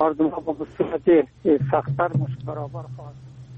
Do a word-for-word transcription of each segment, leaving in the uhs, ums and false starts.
مردم ها به صورت سخت‌تر مشت برابر خواهد.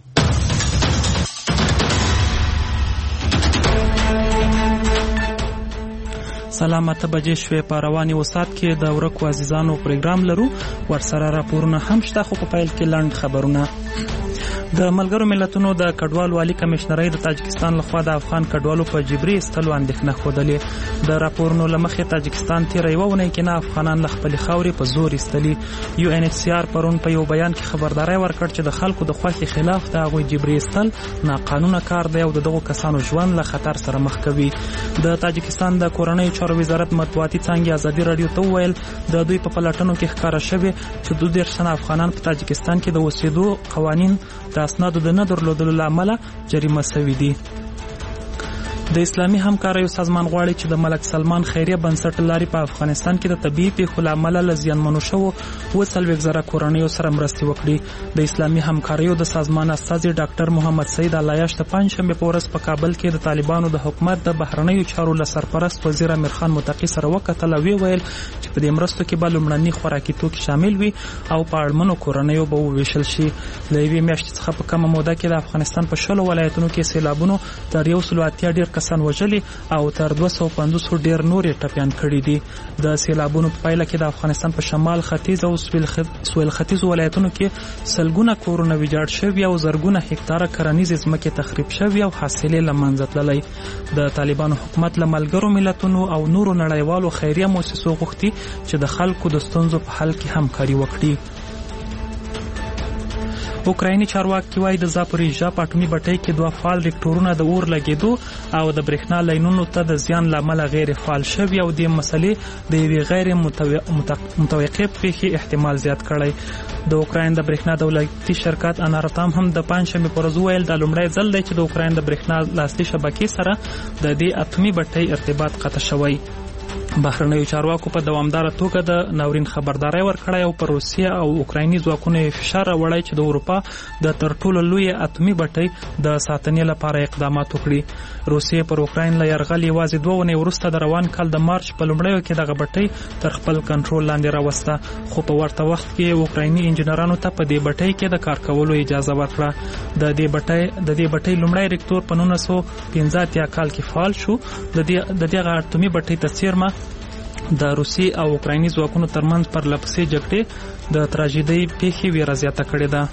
سلام اته بجې شوې په رواني وسات کې د ورکو عزیزانو پروګرام لرو، ورسره راپورونه هم شته، خو په پیل کې لنډ خبرونه. د ملګرو ملتونو د کډوالو عالی کمشنرۍ د تاجکستان لخوا د افغان کډوالو په جبري ایستلو اندېښنه ښودلې. د راپورونو له مخې تاجکستان تېره یوه اونۍ کې نه افغانان له خپلې خاورې په زور ایستلي. یو ان ایچ سی آر پرون په یو بیان کې خبرداری ورکړ چې د خلکو د خوښې خلاف د هغوی جبري ایستل ناقانونه کار دی او د دغو کسانو ژوند له خطر سره مخ کوي. د تاجکستان د کورنیو چارو وزارت مطبوعاتي څانګې ازادي راډیو ته وویل د دوی په پلټنو کې ښکاره شوې چې دوه دېرش تنه افغانان په تاجکستان کې د اوسېدو قوانین د اسنادو د نه درلودلو له امله جریمه شوي دي. د اسلامي همکاریو سازمان غواړي چې د ملک سلمان خیریه بنسټ لاري په افغانستان کې د طبيعي پیښو له امله له زیانمنو شوو اوه څلوېښت زره کورنیو سره مرستې وکړي. د اسلامي همکاریو د سازمان استازي ډاکټر محمد سعید علایش د پنجشنبې په ورځ په کابل کې د طالبانو د حکومت د بهرنیو چارو له سرپرست وزیر امیر خان متقي سره وکتل او ویل چې په دې مرستو کې به لومړني خوراکي توکي شامل وي او په اړمنو کورنیو به وویشل شي. له یوې میاشتې څخه په کمه موده کې د افغانستان په شلو ولایتونو کې سیلابونو تر یو سلو اتیا ډېر کسان وژلي او تر دوه سوه پنځوس ډېر نور یې ټپیان کړي دي. د سیلابونو په پایله کې د افغانستان په شمال ختیځ او سویل ختیځ ولایتونو کې سلګونه کورونه ویجاړ شوي او زرګونه هکتاره کرنیزې ځمکې تخریب شوي او حاصلې له منځه تللی. د طالبانو حکومت له ملګرو ملتونو او نورو نړیوالو خیریه مؤسسو غوښتي چې د خلکو د ستونزو په حل کې همکاري وکړي. اوکرایني چارواکي وایي د زاپوریژیا په اټومي بټۍ کې دوه فعال ریکټورونه د اور لګېدو او د برېښنا لاینونو ته د زیان له امله غیر فعال شوي او دې مسلې د یوې غیر متوقع پیښې احتمال زیات کړی. د اوکراین د برېښنا دولتي شرکت اناراتام هم د پنجشنبې په ورځ وویل دا لومړی ځل دی چې د اوکراین د برېښنا لاسي شبکې سره د دې اټومي بټۍ ارتباط قطع شوی. بهرنیو چارواکو په دوامداره توګه د ناورین خبرداری ورکړی او پر روسیه او اوکرایني ځواکونو فشار راوړی چې د اروپا د تر ټولو لویې اټومي بټۍ د ساتنې لپاره اقدامات وکړي. روسیې پر اوکراین له یرغل یوازې دوه اونۍ وروسته د روان کال د مارچ په لومړیو کې دغه بټۍ تر خپل کنټرول لاندې راوسته، خو په ورته وخت کې اوکرایني انجینرانو ته په دې بټۍ کې د کار کولو اجازه ورکړه. د دې بټۍ د دې بټۍ لومړی ریکټور په نولس سوه پنځه اتیا کال کې فعال شو. د دې د دغه اټومي بټۍ د څیرمه د روسي او اوکرایني ځواکونو ترمنځ پرلپسې جګړې د تراژیدۍ پیښې ویره زیاته کړې ده.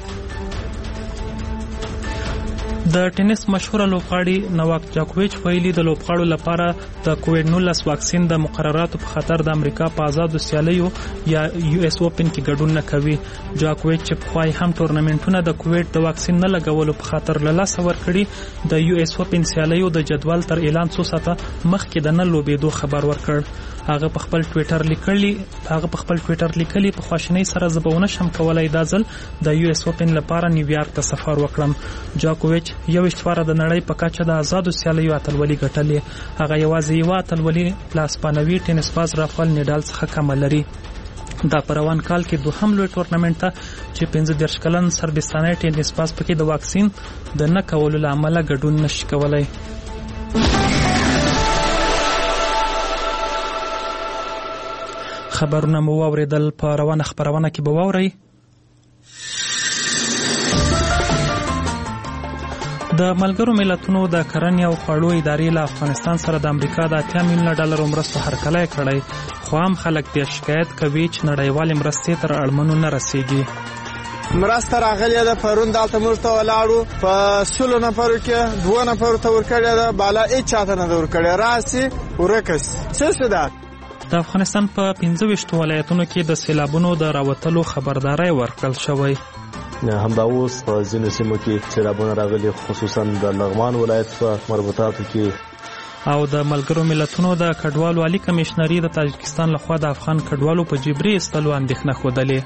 د ټینس مشهوره لوبغاړي نواک جاکوویچ ویلي د لوبغاړو لپاره د کووډ نولس واکسین د مقرراتو په خاطر د امریکا په آزادو سیالیو یا یو اس اوپن کې ګډون نه کوي. جاکوویچ چې پخوای هم ټورنمنټونه د کووډ د واکسین نه لګولو په خاطر له لاسه ورکړي، د یو اس اوپن سیالیو د جدول تر اعلان څو ساعته مخکې د نه لوبېدو خبر ورکړ. هغه په خپل ټویټر لیکلی هغه په خپل ټویټر لیکلی په خواشینۍ سره زه به ونه شم کولای دا ځل د یو اس اوپن لپاره نیویارک ته سفر وکړم. جاکوویچ یوویشت واره د نړۍ په کچه د آزادو سیالیو اتلولي ګټلې. هغه یوازې یوه اتلولي له اسپانوي ټینس باز رافال نډال څخه کمه لري. دا په روان کال کې دوهم لوی ټورنمنټ ته چې پنځه دېرش کلن سربستاني ټینس باز پکې د واکسین د نه کولو له امله ګډون نشي کولای. خبرونه مو واوریدل، په روانه خبرونه کې به واورئ. د ملګرو ملتونو د کرنې او خوړو ادارې له افغانستان سره د امریکا د اتیا میلیونه ډالرو مرستو هرکلی کړی، خو هم خلک بیا شکایت کوي چې نړیوالې مرستې تر اړمنو نه رسیږي. مرسته راغلی ده پرون دلته موږ ته ولاړو په سلو نفرو کې دوه نفرو ته ورکړې ده، بالا هېڅ چاته نه ده ورکړې، راسي ورکه سي. څه څه ده؟ د افغانستان په پنځه ویشتو ولایتونو کې د سیلابونو د راوتلو خبرداری ورکړل شوی. همدا اوس په ځینو سیمو کې سیلابونه راغلي، خصوصا د لغمان ولایت په مربوطاتو کې. او د ملګرو ملتونو د کډوالو عالی کمشنري د تاجکستان لخوا د افغان کډوالو په جبري ایستلو اندېښنه ښودلې.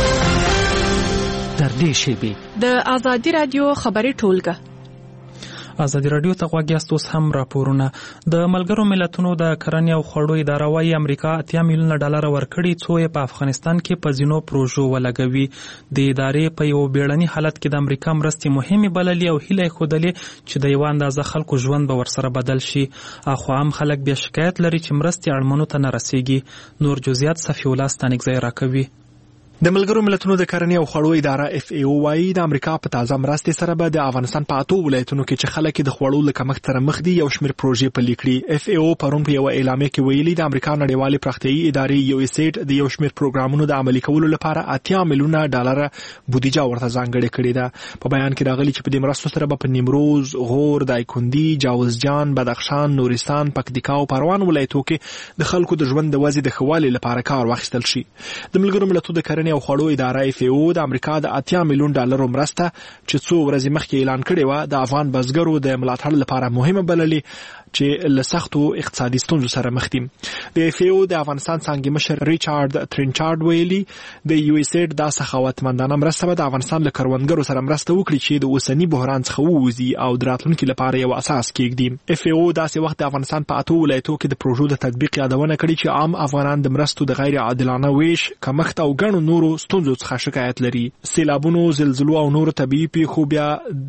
در دې شیبې د ازادي رادیو خبري ټولګه ازادي راډیو ته غوږ یاست. اوس هم راپورونه. د ملګرو ملتونو د کرنې او خوړو اداره وايي امریکا اتیا میلیونه ډالر ورکړي څو یې په افغانستان کې په ځینو پروژو ولګوي. د ادارې په یو بیړني حالت کې د امریکا مرستې مهمې بللې او هیله یې ښودلې چې د یوه اندازه خلکو ژوند به ورسره بدل شي. اخوا هم خلک بیا شکایت لري چې مرستې اړمنو ته نه رسیږي. نور جزئیات صفي الله ستانکزی راکوي. د ملګرو ملتونو د کرنې او خوړو اداره اف ای او وايي د امریکا په تازه مرستې سره به د افغانستان په اتو ولایتونو کې چې خلک د خوړو له کمښت سره مخ دي یو شمېر پروژې پلي کړي. اف ای او پرون په یوه اعلامیه کې ویلي د امریکا نړیوالې پراختیایي ادارې یو اس ایډ د یو شمېر پروګرامونو د عملي کولو لپاره اتیا میلیونه ډالر بودیجه ورته ځانګړې کړې ده. په بیان کې راغلي چې په دې مرستو سره به په نیمروز، غور، دایکندي، جاوزجان، بدخشان، نورستان، پکتیکا او پروان ولایتو کې د خلکو د ژوند د وضعیت د ښه والي لپاره کار واخیستل شي. د ملګرو ملتونو د کرنې او خوړو اداره اف ای او د امریکا د اتیا میلیون ډالرو مرسته چې څو ورځې مخکې اعلان کړې وه د افغان بزګرو د ملاتړ لپاره مهمه بللې چې له سختو اقتصادي ستونزو سره مخ دي. د اف ای او د افغانستان څانګې مشر ریچارډ ترینچارډ ویلي د یو اس ایډ دا سخاوتمندانه مرسته به د افغانستان له کروندګرو سره مرسته وکړي چې د اوسني بحران څخه ووځي او د راتلونکي لپاره یو اساس کېږدي. اف ای او داسې وخت د افغانستان په اتو ولایتو کې د پروژو د تطبیق یادونه کړې چې عام افغانان د مرستو د غیر عادلانه ویش، کمښت او ګڼو نورو ستونزو څخه شکایت لري. سیلابونو، زلزلو او نورو طبیعي پیښو بیا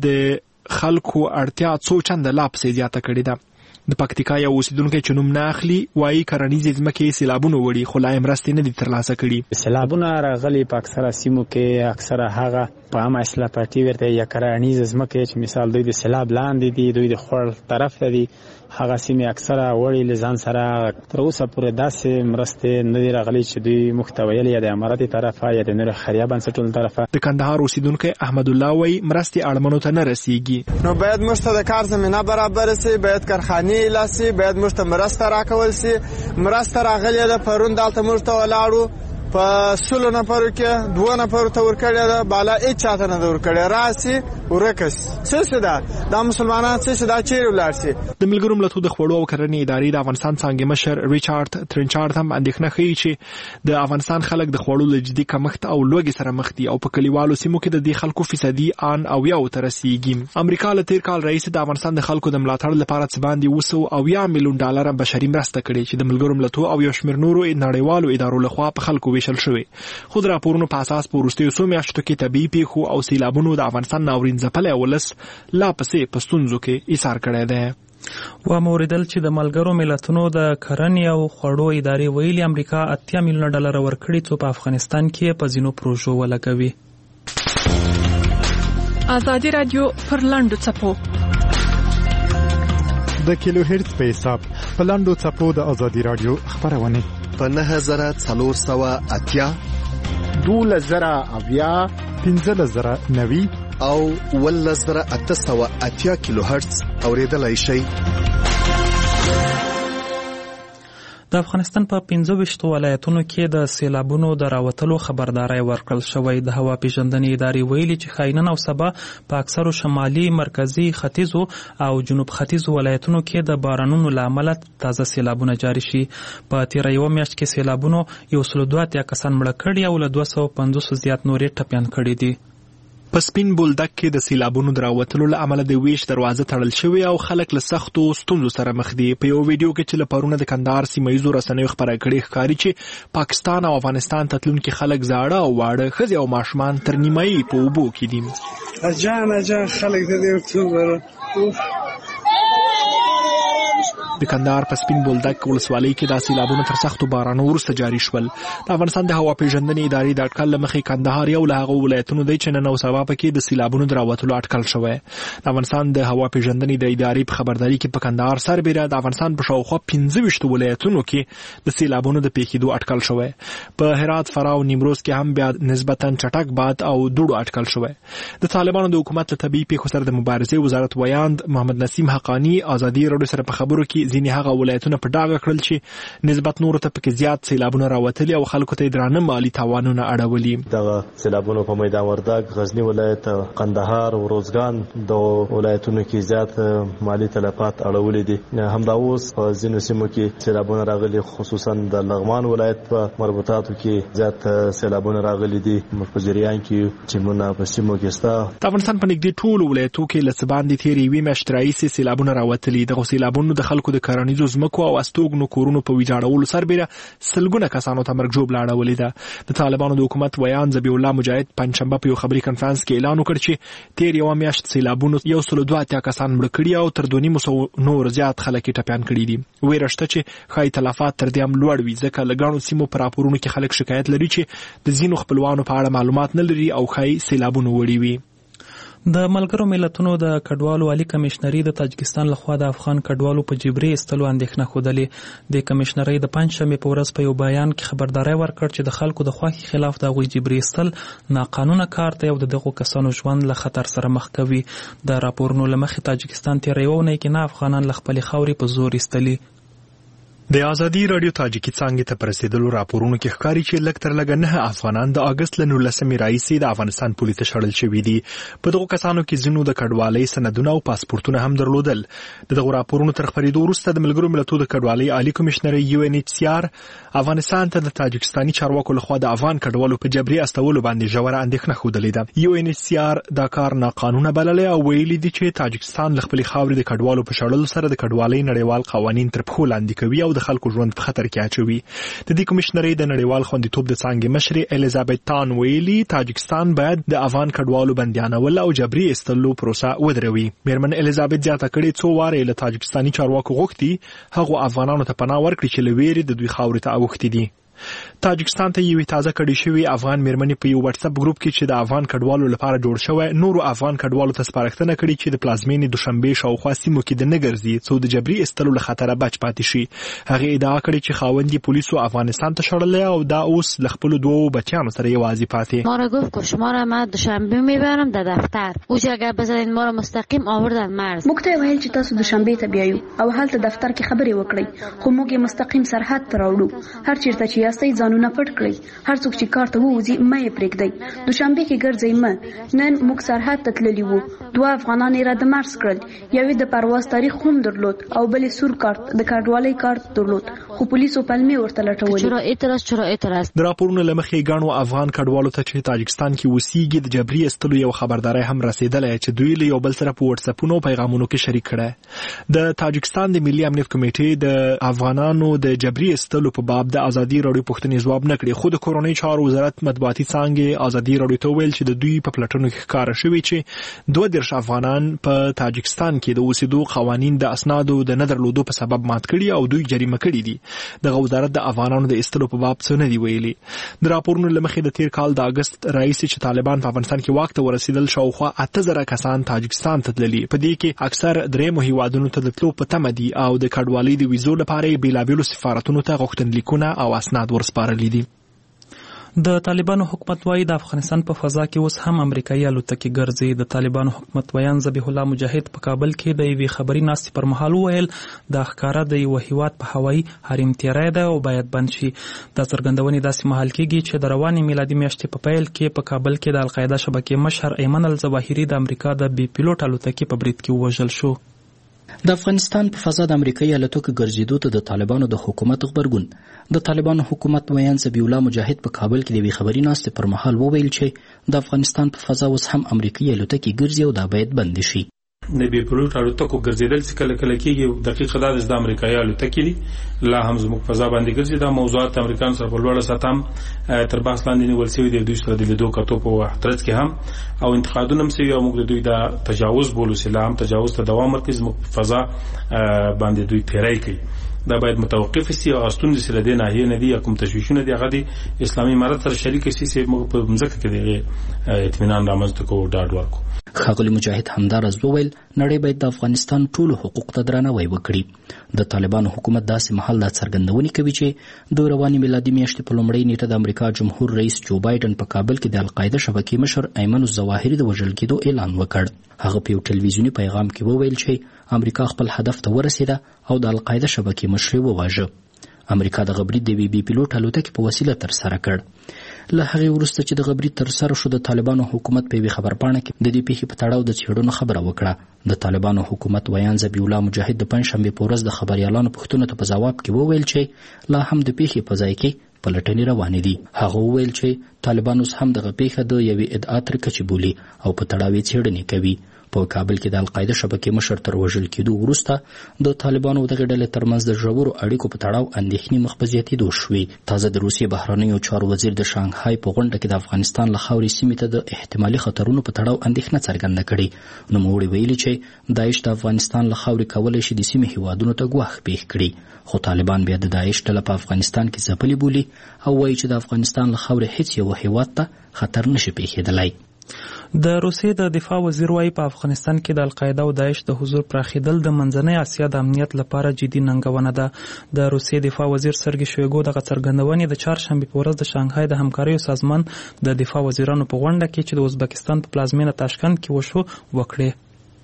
د خلکو اړتیا څو چنده لا پسې زیاته کړې ده. د پکتیکا یو اوسیدونکی چې نوم نه اخلي وایي کرنیزې ځمکې سیلابونو وړي خو لا یې مرستې نه دي ترلاسه کړي. سیلابونه راغلي په اکثره سیمو کې، اکثره هغه په عامه اصلاح پارټي ورته یا کرنیزې ځمکې چې مثال دوی د سیلاب لاندې دي، دوی د خوړ طرف ته دي، هغه سیمې اکثره وړي له ځان سره. تر اوسه پورې داسې مرستې نه دي راغلي چې دوی موږ ته ویل یا د اماراتي طرفه یا د نورو خیریه بنسټونو طرفه. د کندهار اوسیدونکی احمد الله وایي مرستې اړمنو ته نه رسیږي. نو باید موږ ته د کار زمینه برابر شي، باید کارخانې لاسي، باید موږ ته مرسته راکول شي. مرسته راغلې ده پرون دلته موږ ته ولاړو په سلو نفرو کې دوه نفرو ته ورکړې ده، بالا هیڅ چاته نه ده ورکړې. راسي ورکس څه څه ده دا مسلمانان څه څه دا چیرې ولاړ شي. د ملګرو ملتونو د خوړو او کرنې ادارې د افغانستان څانګې مشر ریچارډ ترینچارډ هم اندېښنه ښیي چې د افغانستان خلک د خوړو له جدي کمښت او لوږې سره مخ دي او په کلیوالو سیمو کې د دې خلکو فیصدي ان اویاو ته رسیږي. امریکا له تیر کال راهیسې د افغانستان د خلکو د ملاتړ لپاره څه باندې اوه سوه اویا میلیون ډالر بشري مرسته کړې چې د ملګرو ملتونو او یو شمېر نورو نړیوالو ادارو لخوا په خلکو ویشل شوې. خو د راپورونو په اساس په وروستیو څو میاشتو کې طبیعي پیښو او سیلابونو د افغانستان ناورین ځپلی ولس لا پسې په ستونزو کې ایثار کړی دی. و موریدل چې د ملګرو ملتونو د کرنې او خوړو ادارې ویلي امریکا اتیا میلیونه ډالر ورکړي څو په افغانستان کې په ځینو پروژو ولګوي. ازادي راډیو پر لنډو څپو د کیلو هرتز په حساب په لنډو څپو د ازادي راډیو خبرونه په نهه زره څلور سوه اتیا، دولس زره اویا، پنځلس زره نوي او اوولس زره اته سوه اتیا کیلو هرتز اوریدلای شئ. د افغانستان په پنځه ویشتو ولایتونو کې د سیلابونو د راوتلو خبرداری ورکړل شوی. د هوا پیژندنې ادارې ویلي چې ښاینن او سبا په اکثرو شمالي، مرکزي، ختیځو او جنوب ختیځو ولایتونو کې د بارانونو له امله تازه سیلابونه جاري شي. په تیره یوه میاشت کې سیلابونو یو سل دوه اتیا کسان مړه کړي او له دوه سوه پنځوس زیات نورې ټپیان کړي دي. په سپین بولدک کې د سیلابونو د راوتلو له امله د ویش دروازه تړل شوې او خلک له سختو ستونزو سره مخ دي. په یو ویډیو کې چې له پرونه د کندهار سیمه ییزو رسنیو خپره کړې ښکاري چې پاکستان او افغانستان ته تلونکي خلک زاړه او واړه، ښځې او ماشومان تر نیمایي په اوبو کې دي. اجان اجان خلک د دې ورته د کندهار په سپین بولدک ولسوالۍ کې د سیلابونو تر سختو بارانو وروسته جاري شول. د افغانستان د هوا پیژندنې ادارې د اټکل له مخې کندهار یو له هغو ولایتونو دی چې نن او سبا پکې د سیلابونو د راوتلو اټکل شوی. د افغانستان د هوا پیژندنې د ادارې په خبرداري کې په کندهار سربیره د افغانستان په شاوخوا پنځه ویشتو ولایتونو کې د سیلابونو د پیښېدو اټکل شوی. په هرات، فراه او نیمروز کې هم بیا نسبتا چټک باد او دوړو اټکل شوی. د طالبانو د حکومت له طبیعي پیښو سره د مبارزې وزارت ویاند محمد نسیم حقانی ازادي راډیو سره په خبرو کې کې ځینې هغه ولایتونه په ډاګه کړل چې نسبت نورو ته پکې زیات سیلابونه راوتلي او خلکو ته درانه مالي تاوانونه اړولي. دغه سیلابونو په میدان وردګ، غزنی ولایت، قندهار او روزګان د ولایتونو کې زیات مالي تلفات اړولي دي. همدا اوس په ځینو سیمو کې سیلابونه راغلي، خصوصا د لغمان ولایت په مربوطاتو کې زیات سیلابونه راغلي دي. په جریان کې چې مونږ په سیمو کې ستا د افغانستان په نږدې ټولو ولایتو کې له څه باندې تېرې یوې میاشتې راهیسې سیلابونه راوتلي. دغو سیلابونو د خلکو د کرنیزو ځمکو او استوګنو کورونو په ویجاړولو سربېره سلګونه کسانو ته مرګ ژوبله اړولې ده. د طالبانو د حکومت ویان ذبیح الله مجاهد پنجشنبه په یو خبري کنفرانس کې اعلان وکړ چې تېر یوه میاشت سیلابونو یو سل دوه اتیا کسان مړه کړي او تر دوه نیم سوه نور زیات خلک یې ټپیان کړي دي. ویره شته چې ښایي تلفات تر دې هم لوړ وي، ځکه له ګڼو سیمو په راپورونو کې خلک شکایت لري چې د ځینو خپلوانو په اړه معلومات نه لري او ښایي سیلابونه وړي وي. د ملګرو ملتونو د کډوالو عالی کمشنري د تاجکستان لخوا د افغان کډوالو په جبري ایستلو اندېښنه ښودلې. د کمشنري د پنجشنبې په ورځ په یو بیان کې خبرداری ورکړ چې د خلکو د خوښې خلاف د هغوی جبري ایستل ناقانونه کار دی او د دغو کسانو ژوند له خطر سره مخ کوي. د راپورونو له مخې تاجکستان تېره یوه اونۍ کې نه افغانان له خپلې خاورې په زور ایستلي. د ازادي رادیو تاجیکي څانګې ته پرسیدلو راپورونو کې ښکاري چې لږ تر لږه نه افغانان د اګست له نولسمې راهیسې د افغانستان پولې ته شړل شوي دي. په دغو کسانو کې ځینو د کډوالۍ سندونه او پاسپورتونه هم درلودل. د دغو راپورونو تر خپرېدو وروسته د ملګرو ملتونو د کډوالۍ عالي کمشنري یو ان ایچ سی آر افغانستان ته د تاجکستاني چارواکو لخوا د افغان کډوالو په جبري استولو باندې ژوره اندېښنه ښودلې ده. یو ان ایچ سی آر دا کار ناقانونه بللی او ویلي دي چې تاجکستان له خپلې خاورې د کډوالو په شړلو سره د کډوالۍ نړیوال قوانین تر پښو لاندې کوي او د خلکو ژوند په خطر کې اچوي. د دې کمشنري د نړیوال خوندیتوب د څانګې مشرې الیزابت تان ویلي تاجکستان باید د افغان کډوالو بندیانول او جبري ایستلو پروسه ودروي. میرمن الیزابت زیاته کړې څو وارې له تاجکستاني چارواکو غوښتي هغو افغانانو ته پناه ورکړي چې له ویرې د دوی خاورې ته اوښتي دي. تاجکستان ته یوې تازه کړې شوې افغان میرمنې په یو واتس اپ ګروپ کې چې د افغان کډوالو لپاره جوړ شوی نورو افغان کډوالو ته سپارښتنه کړې چې د پلازمینې دوشنبې شاوخوا سیمو کې د نه ګرځي څو د جبري ایستلو له خطره بچ پاتې شي. هغې ادعا کړې چې خاوند یې پولیسو افغانستان ته شړلی او دا اوس له خپلو دوو بچیانو سره یوازې پاتې. ما را گفت که شما را من دوشنبه میبرم در دفتر اوج اگر بزنین ما را مستقیم آوردن مرز. موږ ته ویل چې تاسو دوشنبه ته بیایو او هلته دفتر کې خبرې وکړئ خو موږ یې مستقیم سرحد ته راوړو. هر چیرته چې یاستئ ځانونه پټ کړئ. هر څوک چې کار ته ووځي مه یې پرېږدئ. دوشنبه کې ګرځئ مه. نن موږ سرحد ته تللي وو. دوه افغانان یې راده مرز کړل. یوې د پرواز تاریخ هم درلود او بلې سور کارت د کډوالۍ کارت درلود خو پولیسو پلمې ورته لټولې. چرا اعتراض چرا اعتراض. د راپورونو له مخې ګڼو افغان کډوالو ته چې تاجکستان کې اوسېږي د جبري ایستلو یو خبرداری هم رسېدلی چې دوی له یو بل سره په وټساپونو او پیغامونو کې شریک کړی. د تاجکستان د ملي امنیت کمیټې د افغانانو د جبري ایستلو په باب د ازادي راډیو پوښتنې ځواب نه کړې خو د کورنۍ چارو وزارت مطبوعاتي څانګې ازادي راډیو ته ویل چې د دوی په پلټنو کې ښکاره شوي چې دوه دېرش افغانان په تاجکستان کې د اوسېدو قوانین د اسنادو د نه درلودو په سبب مات کړي او دوی جریمه کړي دي. دغه وزارت د افغانانو د ایستلو په باب څه نه دي ویلي. د راپورونو له مخې د تېر کال د اګست راهیسې چې طالبان په افغانستان کې واک ته ورسېدل شاوخوا اته زره کسان تاجکستان ته تللي. په دې کې اکثر درېیمو هیوادونو ته د تلو په تمه دي او د کډوالۍ د ویزو لپاره یې بېلابېلو سفارتونو ته غوښتنلیکونه او اسناد ورسپارلي دي. د طالبانو حکومت وایي د افغانستان په فضا کې اوس هم امریکایي الوتکې ګرځي. د طالبانو حکومت ویان ذبیح الله مجاهد په کابل کې د یوې خبري ناستې پر مهال وویل دا ښکاره د یوه هیواد په هوایي حریم تیری ده او باید بند شي. دا څرګندونې داسې مهال کېږي چې د روانې میلادي میاشتې په پیل کې په کابل کې د القاعده شبکې مشر ایمن الظواهري د امریکا د بي پیلوټ الوتکې په برید کې ووژل شو. د افغانستان په فضا د امریکایي الوتکو ګرځېدو ته د طالبانو د حکومت غبرګون. د طالبانو حکومت ویان ذبیح الله مجاهد په کابل کې د یوې خبري ناستې پر مهال وویل چې د افغانستان په فضا اوس هم امریکایي الوتکې ګرځي او دا باید بند شي. د بي پیلوټ الوتکو ګرځېدل چې کله کله کېږي دقیقه دا د امریکایي الوتکې دي لا هم زموږ فضا باندې ګرځي. دا موضوعات امریکایانو سره په لوړه سطح هم تر بحث لاندې نیول شوي دي. دوی سره د لیدو کتو په وحدت کې هم او انتقادونه هم شوي او موږ د دوی د تجاوز بولو چې لا هم تجاوز ته دوام ورکړي. زموږ فضا باندې دوی پیری کوي. دا باید متوقف شي او ستونزې سره د ناحیې نه دي یا کوم تشویشونه دي هغه د اسلامي امارت سره شریک شي چې موږ په ځمکه کې د اطمینان رامنځته کوو ډاډ ورکړو. ښاغلي مجاهد همداراز وویل نړۍ باید د افغانستان ټولو حقوق ته درناوی وکړي. د طالبانو حکومت داسې مهال دا څرګندونې کوي چې د روانې میلادي میاشتې په لومړۍ نیټه د امریکا جمهور رئیس جو بایډن په کابل کې د القاعده شبکې مشر ایمن الظواهري د وژل کېدو اعلان وکړ. هغه په یو ټلویزیوني پیغام کې وویل چې امریکا خپل هدف ته ورسېده او د القاعده شبکې مشر وواژه. امریکا د غبرګ د بي بي پیلوټ الوتکې په وسیله ترسره کړ. له هغې وروسته چې د غبرګ ترسره شو د طالبانو حکومت په یوې خبرپاڼه کې د دې پیښې په تړاو د څېړنو خبره وکړه. د طالبانو حکومت ویان ذبیح الله مجاهد د پنجشنبې په ورځ د خبریالانو پوښتنو ته په ځواب کې وویل چې لا هم د پیښې په ځای کې پلټنې روانې دي. هغه وویل چې طالبان اوس هم دغه پیښه د یوې ادعا تر کچې بولي او په تړاو یې څېړنې کوي. په کابل کې د القاعده شبکې مشر تر وژل کېدو وروسته د طالبانو دغه ډلې ترمنځ د ژورو اړیکو په تړاو اندېښنې مخ په زیاتېدو شوې. تازه د روسیې بهرنیو چارو وزیر د شانګهای په غونډه کې د افغانستان له خاورې سیمې ته د احتمالي خطرونو په تړاو اندېښنه څرګنده کړې. نوموړي ویلي چې داعش د افغانستان له خاورې کولی شي د سیمې هیوادونو ته ګواښ پېښ کړي، خو طالبان بیا د داعش ډله په افغانستان کې ځپلې بولي او وایي چې د افغانستان له خاورې هیڅ یو هیواد ته خطر نشي پېښېدلی. د روسیې د دفاع وزیر وايي په افغانستان کې د القاعده او داعش د حضور پراخېدل د منځنۍ اسیا د امنیت لپاره جدي ننګونه ده. د روسیې دفاع وزیر سرګي شویګو دغه څرګندونې د چهارشنبې په ورځ د شانګهای د همکاریو سازمان د دفاع وزیرانو په غونډه کې چې د ازبکستان په پلازمینه تاشکند کې وشو وکړې.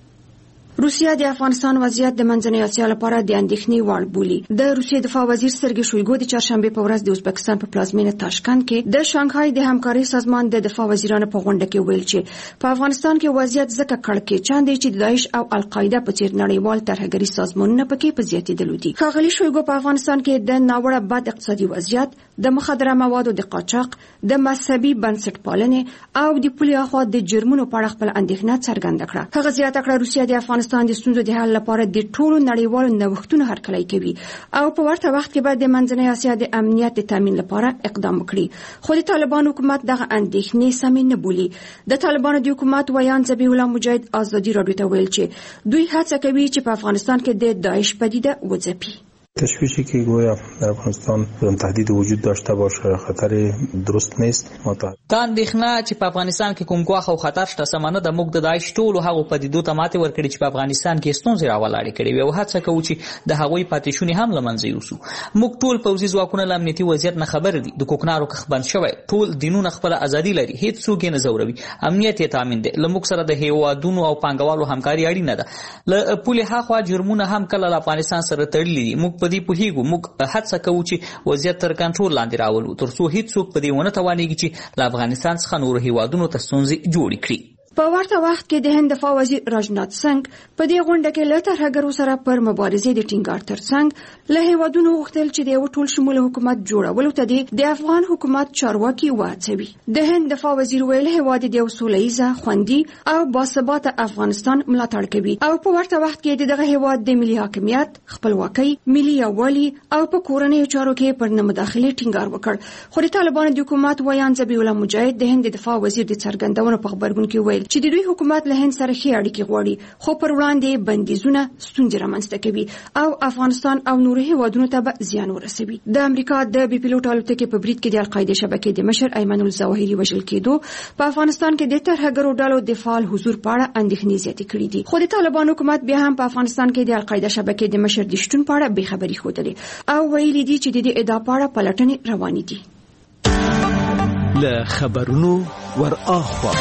روسیه د افغانستان وضعیت د منځنۍ اسیا لپاره د اندېښنې وړ بولي. د روسیې دفاع وزیر سرګي شویګو د چهارشنبې په ورځ د ازبکستان په پلازمینه تاشکند کې د شانګهای د همکارۍ سازمان د دفاع وزیرانو په غونډه کې ویل چې په افغانستان کې وضعیت ځکه کړکېچن دی چې د داعش او القاعده په څیر نړیوال ترهګري سازمانونه پکې په زیاتېدلو دي. ښاغلي شویګو په افغانستان کې د ناوړه بد اقتصادي وضعیت، د مخدره موادو د قاچاق، د مذهبي بنسټپالنې او د پولي اخوا د جرمونو په اړه خپل اندېښنه څرګنده کړه. هغه زیاته کړه روسیه د افغانستان د ستونزو د حل لپاره د ټولو نړیوالو نوښتونو هرکلی کوي او په ورته وخت کې باید د منځنۍ اسیا د امنیت د تامین لپاره اقدام وکړي. خو د طالبانو حکومت دغه اندېښنې سمې نه بولي. د طالبانو د حکومت ویان ذبیح الله مجاهد ازادي راډیو ته ویل چې دوی هڅه کوي چې په افغانستان کې د داعش پدیده وځپي. تشویشی که گویا در افغانستان تهدید وجود داشته باشه خطر درست نیست. دا اندېښنه چې په افغانستان کې کوم ګواښ او خطر شته سمانه د موږ د داعش ټولو هغو پدیدو ته ماتې ورکړي چې په افغانستان کې ستونزې راولاړې کړي وي او هڅه کوو چې د هغوی پاتې شونې هم له منځه یوسو. موږ ټول پوځي ځواکونه له امنیتي وضعیت نه خبر دي. د کوکنارو کښ بند شوی، ټول دینونه خپله ازادي لري، هیڅ څوک یې نه ځوروي، امنیت یې تامین دی. له موږ سره د هیوادونو او پانګوالو همکاري اړینه ده. له پولې هاخوا جرمونه هم کله له افغانستان سره تړلي دي. موږ په دې پوهیږو. موږ هڅه کوو چې وضعیت تر کنټرول لاندې راولو ترڅو هیڅوک په دې ونه توانېږي چې له افغانستان څخه نورو هیوادونو ته ستونزې جوړې کړي. په ورته وخت کې د هند دفاع وزیر راجنات سنگ په دې غونډه کې له ترهګرو سره پر مبارزې د ټینګار ترڅنګ له هیوادونو غوښتل چې د یو ټول شموله حکومت جوړولو ته د افغان حکومت چارواکي وهڅوي. د هند دفاع وزیر ویل هیواد د یو سوله ییزه، خوندي او باثباته افغانستان ملاتړ کوي او په ورته وخت کې دغه هیواد د ملي حاکمیت، خپلواکۍ، ملي یووالي او په کورنیو چارو کې پر نه مداخلې ټینګار وکړ. خو د طالبانو د حکومت ویان ذبیح الله مجاهد د هند دفاع وزیر د څرګندونو په خبرګون کې ویل چې د دوی حکومت له هند سره ښې اړیکې غواړي خو پر وړاندې بندیزونه ستونزې رامنځته کوي او افغانستان او نورو هیوادونو ته به زیان ورسوي. د امریکا د بي پیلوټ الوتکې په برید کې د القاعده شبکې د مشر ایمن الظواهري وژل کېدو په افغانستان کې د ترهګرو ډلو د فعال حضور په اړه اندېښنې زیاتې کړې دي. خو د طالبان حکومت بیا هم په افغانستان کې د القاعده شبکې د مشر د شتون په اړه بې خبري ښودلې او ویلي دي چې د دې ادعا په اړه پلټنې روانې دي. له خبرونو ور اخوا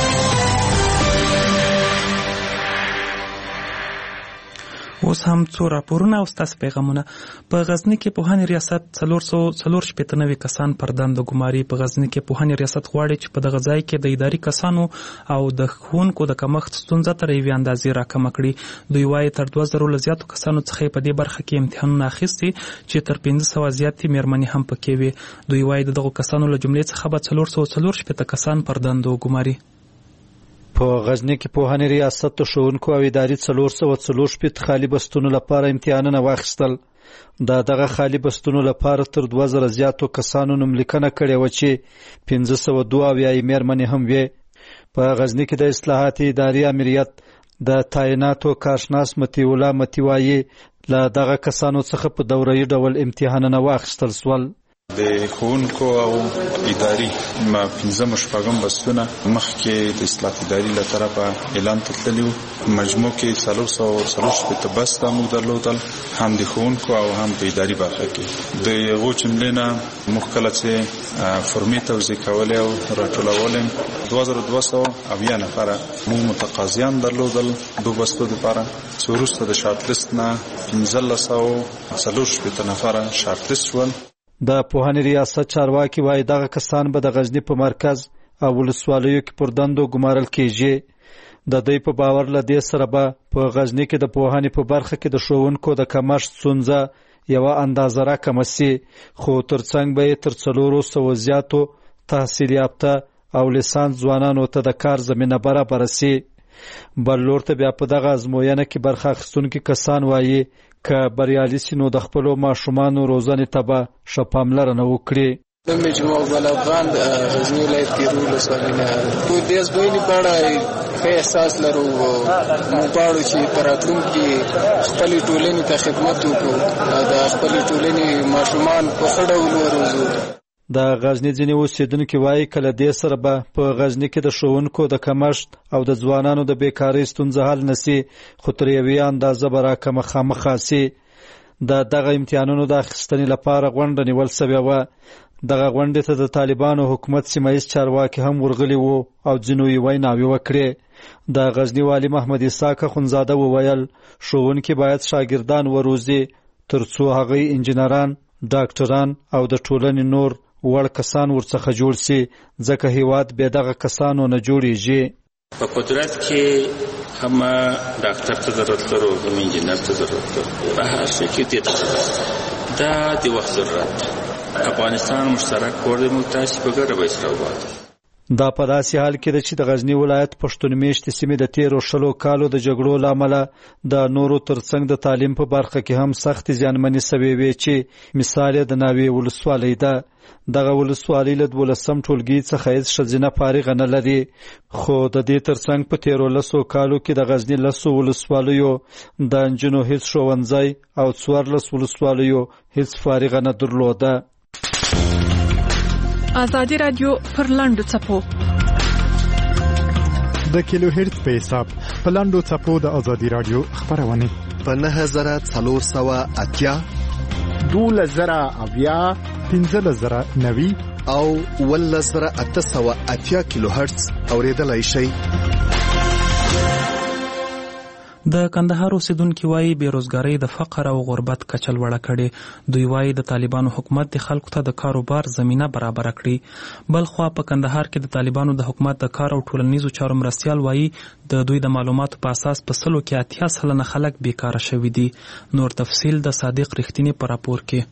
اوس هم څو راپورونه او ستاسو پیغامونه. په غزني کې پوهنې ریاست څلور سوه څلور شپېته نوي کسان پر دندو ګماري. په غزني کې پوهنې ریاست غواړي چې په دغه ځای کې د اداري کسانو او د ښوونکو د کمښت ستونزه تر یوې اندازې راکمه کړي. دوی وایي تر دوه زرو له زیاتو کسانو څخه په دې برخه کې امتحانونه اخیستي چې تر پنځه سوه زیاتې مېرمنې هم پکې وي. دوی وایي د دغو کسانو له جملې څخه به څلور سوه څلور شپېته کسان پر دندو ګماري. په غزني کې پوهنې ریاست د ښوونکو او اداري څلور سوه څلور شپېته خالي بستونو لپاره امتحانونه واخیستل. د دغه خالي بستونو لپاره تر دوه زره زیاتو کسانو نوملیکنه کړې وه چې پنځه سوه دوه اویا یې مېرمنې هم وې. په غزني کې د اصلاحات اداري امریت د تعیناتو کارشناس مطیع الله مطیع وایي له دغه کسانو څخه په دورهیي ډول امتحانونه واخیستل سول. د ښوونکو او اداري ما پنځم شپږم بستونه مخکې د اصلاح اداري له طرفه اعلان تللی و. مجموع کې څلور سوه څلور شپېته بسته موږ درلودل، هم د ښوونکو او هم په اداري برخه کې. د هغو جملې نه موږ کله چې فرمې توزیع کولې او راټولولې دوه زره دوه سوه اویا نفره موږ متقاضیان درلودل دو بستو دپاره، چې وروسته د شارټ لیست نه پنځلس سوه څلور شپېته نفره شارټ لیست شول. د پوهنې ریاست چارواکي وایي دغه کسان به د غزني په مرکز او ولسوالیو کې پر دندو ګمارل کیږي. د دوی په باور له دې سره به په غزني کې د پوهنې په برخه کې د ښوونکو د کمښت ستونزه یوه اندازه راکمه سي، خو ترڅنګ به یې تر څلورو سوو زیاتو تحصیل یافته او لیسانس ځوانانو ته د کار زمینه برابره سي. بل لور ته بیا په دغه ازموینه کې برخه اخیستونکي کسان وایي که بریالي سي نو د خپلو ماشومانو روزنې ته به ښه پاملرنه وکړي. د مجموع افغان د غزني ولایت کې ولسوالۍ نه په دې ازموینې په اړه ښه احساس لرو. موږ غواړو چې په راتلونکي خپلې ټولنې ته خدمت وکړو، د خپلې ټولنې ماشومان په ښه ډول وروزو. د غزني ځینې اوسېدونکي وایي که له دې سره به په غزني کې د ښوونکو د کمښت او د ځوانانو د بیکارۍ ستونزه حل نه سي، خو تر یوې اندازه به راکمه خامخا سي. د دغه امتحانونو د اخیستنې لپاره غونډه نیول سوې وه. دغه غونډې ته د طالبانو حکومت سیمهیز چارواکي هم ورغلي وو او ځینو یې ویناوې وکړې. د غزني والي محمد اسحاق اخندزاده وویل ښوونکي باید شاګردان وروزي تر څو هغوی انجینران، ډاکټران او د ټولنې نور وړ کسان ورڅخه جوړ سي، ځکه هیواد بې دغه کسانو نه جوړیږي. په قدرت کې هم ډاکټر ته ضرورت لرو، هم انجینر ته ضرورت لرو، په هر شي کې دې ته دا د وخت ضرورت. افغانستان مشترک کور دی، موږ تاسې په ګډه به سره وباسو. دا په داسې حال کې ده چې د غزني ولایت پښتون میشتې سیمې د تیرو شلو کالو د جګړو له امله د نورو ترڅنګ د تعلیم په برخه کې هم سختې زیانمنې سوې وې، چې مثال یې د ناوې ولسوالۍ ده. دغه ولسوالۍ له دولسم ټولګي څخه هیڅ ښځینه فارغه نه لري، خو د دې ترڅنګ په تیرو لسو کالو کې د غزني لسو ولسوالیو د نجونو هیڅ ښوونځی او څوارلس ولسوالیو هیڅ فارغه نه درلوده. ازادي رادیو پر لاندو څپو د کیلو هرتز په حساب په لاندو څپو د ازادي رادیو خبرونه په نهه زره څلور سوه اتیا، دولس زره اویا، پنځلس زره نوي او اوولس زره اته سوه اتیا کیلو هرتز اوریدلای شئ. د کندهار اوسیدونکي وایي بیروزګارۍ د فقر او غربت کچه لوړه کړې. دوی وایي د طالبانو حکومت د خلکو ته د کاروبار زمینه برابره کړي. بل خوا په کندهار کې د طالبانو د حکومت د کار او ټولنیزو چارو مرستیال وایي د دوی د معلوماتو په اساس په سلو کې اتیا سلنه خلک بیکاره شوي دي. نور تفصیل د صادق رښتینی په راپور کې.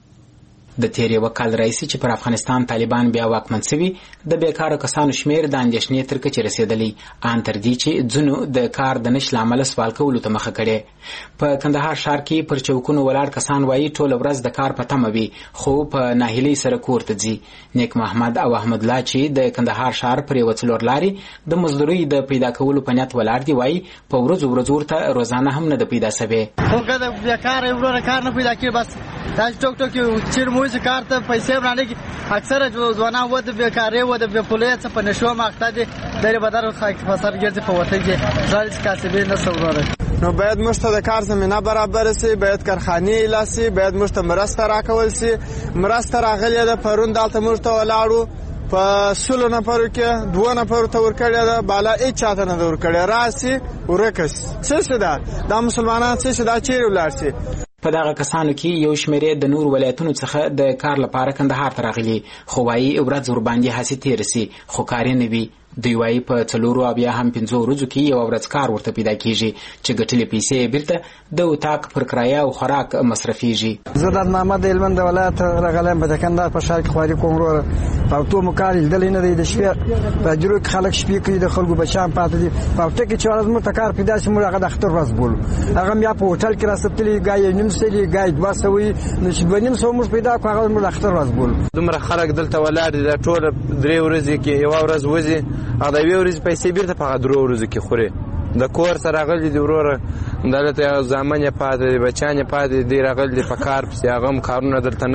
د تیر یو کال راځي چې پر افغانستان طالبان بیا واکمن شوي، د بیکاره کسانو شمیر د اندېښنې تر کچې رسیدلی، ان تر دې چې ځینو د کار د نشټ له امله سوال کولو ته مخه کړې. په کندهار ښار کې پر چوکونو ولاړ کسان وایي ټوله ورځ د کار په تمه وي، خو په ناهیلۍ سره کور ته ځي. نیک محمد او احمد الله چې د کندهار ښار پر یوه څلور لارې د مزدورۍ د پیدا کولو په نیت ولاړ دي، وایي په ورځو ورځو ورته روزانه هم نه ده پیدا سوې. خو که د بیکاره وروره کار نه پیدا کړي، بس دا چې ټوک ټوک چیر موزي کار ته پیسې ورانه کی اکثره ځوانان و د بیکارۍ و د بېپولۍ څخه په نشو ماخته دي، درې بدر فساد ګرځي په وطن کې ځای کاسبې نه سوره. نو باید موږ ته د کار زمینه برابر سي، باید کارخانې اعلان سي، باید موږ ته مرسته راکول سي. مرسته راغلې ده پرون دلته موږ ته ولاړو په سلو نفرو کې دوه نفرو ته ورکړې ده، بالا هېڅ چاته نه ده ورکړې. راسي ورکه سي څه څه ده دا مسلمانان څه څه دا چیرې ولاړ سي. په دغه کسانو کې یو شمېرې د نور ولایتونو څخه د کار لپاره کندهار ته راغلي، خو وایي ورځ ورباندې هسې تېره سي، خو کار یې نه وي. دوی وایي په څلورو او بیا هم پنځو ورځو کې یوه ورځ کار ورته پیدا کېږي، چې ګټلې پیسې یې بیرته د اتاق پر کرایه او خوراک مصرفېږي. زه د محمد هلمند د ولایت راغلی یم، په د کندهار په ښار کې خواري کوم وروره. او تو مو کار لیدلی نه دی، د شپې په جرو کې خلک شپې کوي، د خلکو بچیان پاتې دي. په هفته کې چې ورځ موږ ته کار پیدا شي، موږ هغه د اختر ورځ بولو. هغه هم یا په هوټل کې راثبتلي، ګای یې نیم سلي، ګای دوه سوه وي، نو چې دوه نیم سوه موږ پیدا کړو، هغه موږ د اختر ورځ بولو. دومره خلک دلته ولاړ دي، دا ټوله درې ورځې کې یوه ورځ وځي، هغه د یوې ورځې پیسې بیرته په هغه درو ورځو کې خوري. د کور سره راغلي دي وروره، دلته یو زامن یې پاتې دي، بچیان یې پاتې دي، راغلي دي په کار پسې، هغه هم کارونه دلته نشته.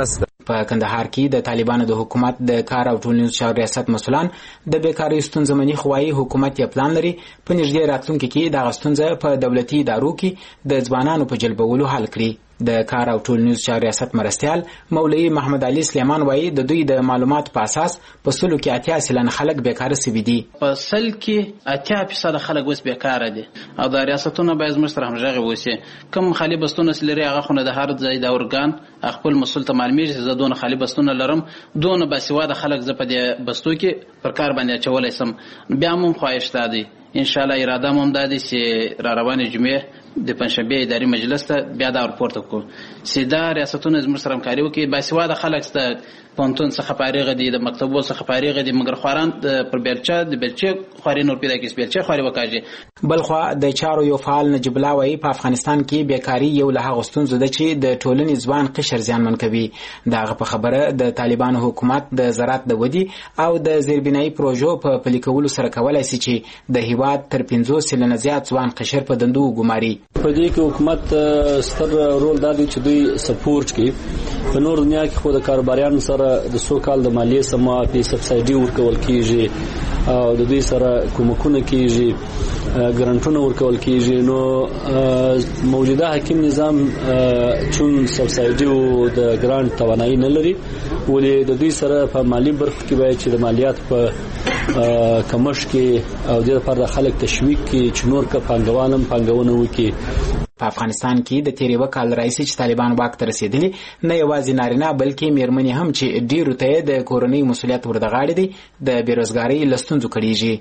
په کندهار کې د طالبانو د حکومت د کار او ټولنیز چارو ریاست مسؤلان د بیکاری ستونزې مني خوایي حکومت یې پلان لري په نږدې راتلونکي کې دغه ستونزه په دولتي ادارو کې د ځوانانو په جلبولو حل کړي. د کار او ټولنیز چارو ریاست مرستیال مولوي محمد علي سلیمان وایي د دوی د معلوماتو په اساس په سلو کې اتیا سلنه خلک بیکاره سوي دي. په سل کې اتیا فیصده خلک اوس بیکاره دي او د ریاستونو باید زموږ سره همغږي وشي. کوم خالي بستونه چې لري هغه خو نه د هر ځای د اورګان خپل مسؤل ته معلومیږي چې زه دونه خالي بستونه لرم، دونه باسواده خلک زه په دې بستو کې پر کار باندې اچولی سم. بیا مو خواهش دا دی انشاءالله اراده مو هم دا دی چې را روانې جمعې د پنجشنبې اداري مجلس ته بیا دا ورپورته کړو چې دا ریاستونه زموږ سره همکاري وکړي. باسواده خلک د پوهنتون څخه فارغ دي، د مکتبو څخه فارغ دي، مګر خواران پر بیلچه د بیلچې خواري نور پیدا کړي، بیلچې خواري وکاږي. بلخوا د چارو یو فعال نجیب الله وایي په افغانستان کې بیکاري یو له هغو ستونزو ده چې د ټولنې ځوان قشر زیانمن کوي. د هغه په خبره د طالبانو حکومت د زراعت د ودې او د زیربنایي پروژو په پلي کولو سره کولی شي چې د هیواد تر پنځوس سلنه زیات ځوان قشر په دندو وګماري. په دې کې حکومت ستر رول دا دی چې دوی سپورټ کوي. په نور دنیا کې خو د کاروباریانو سره د څو کال د مالیې سما په سبسایډي ورکول کیږي او د دوی سره کومکونه کیږي، ګرانټونه ورکول کیږي. نو موجوده حکیم نظام چون سبسایډي او د ګرانټ توانایي نه لري، ولې د دوی سره په مالی برخه کې باید چې د مالیات په کمش کې او د لپاره د خلک تشویق کې چې نور کا پانګوالم پانګونه وکړي. په افغانستان کې د تیرې وکال راځي چې طالبان واک ته رسیدلي نه یوازې نارینه بلکې میرمنې هم چې ډیرو ته د کورنۍ مسولیت ورغاړي دي د بیروزګاری لستونزو کړيږي.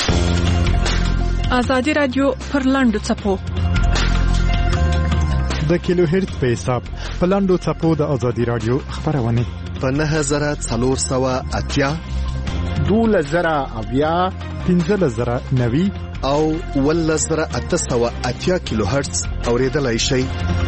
ازادي رادیو پر لاندو چپو د کیلو هرت په حساب په لاندو چپو د ازادي رادیو خبرونه په نه زره څلور سوه اتیا دوله زره اویا پنځه زره نوي او ولس زره اته سوه اتیا کیلو هرتز اوریدلای شي.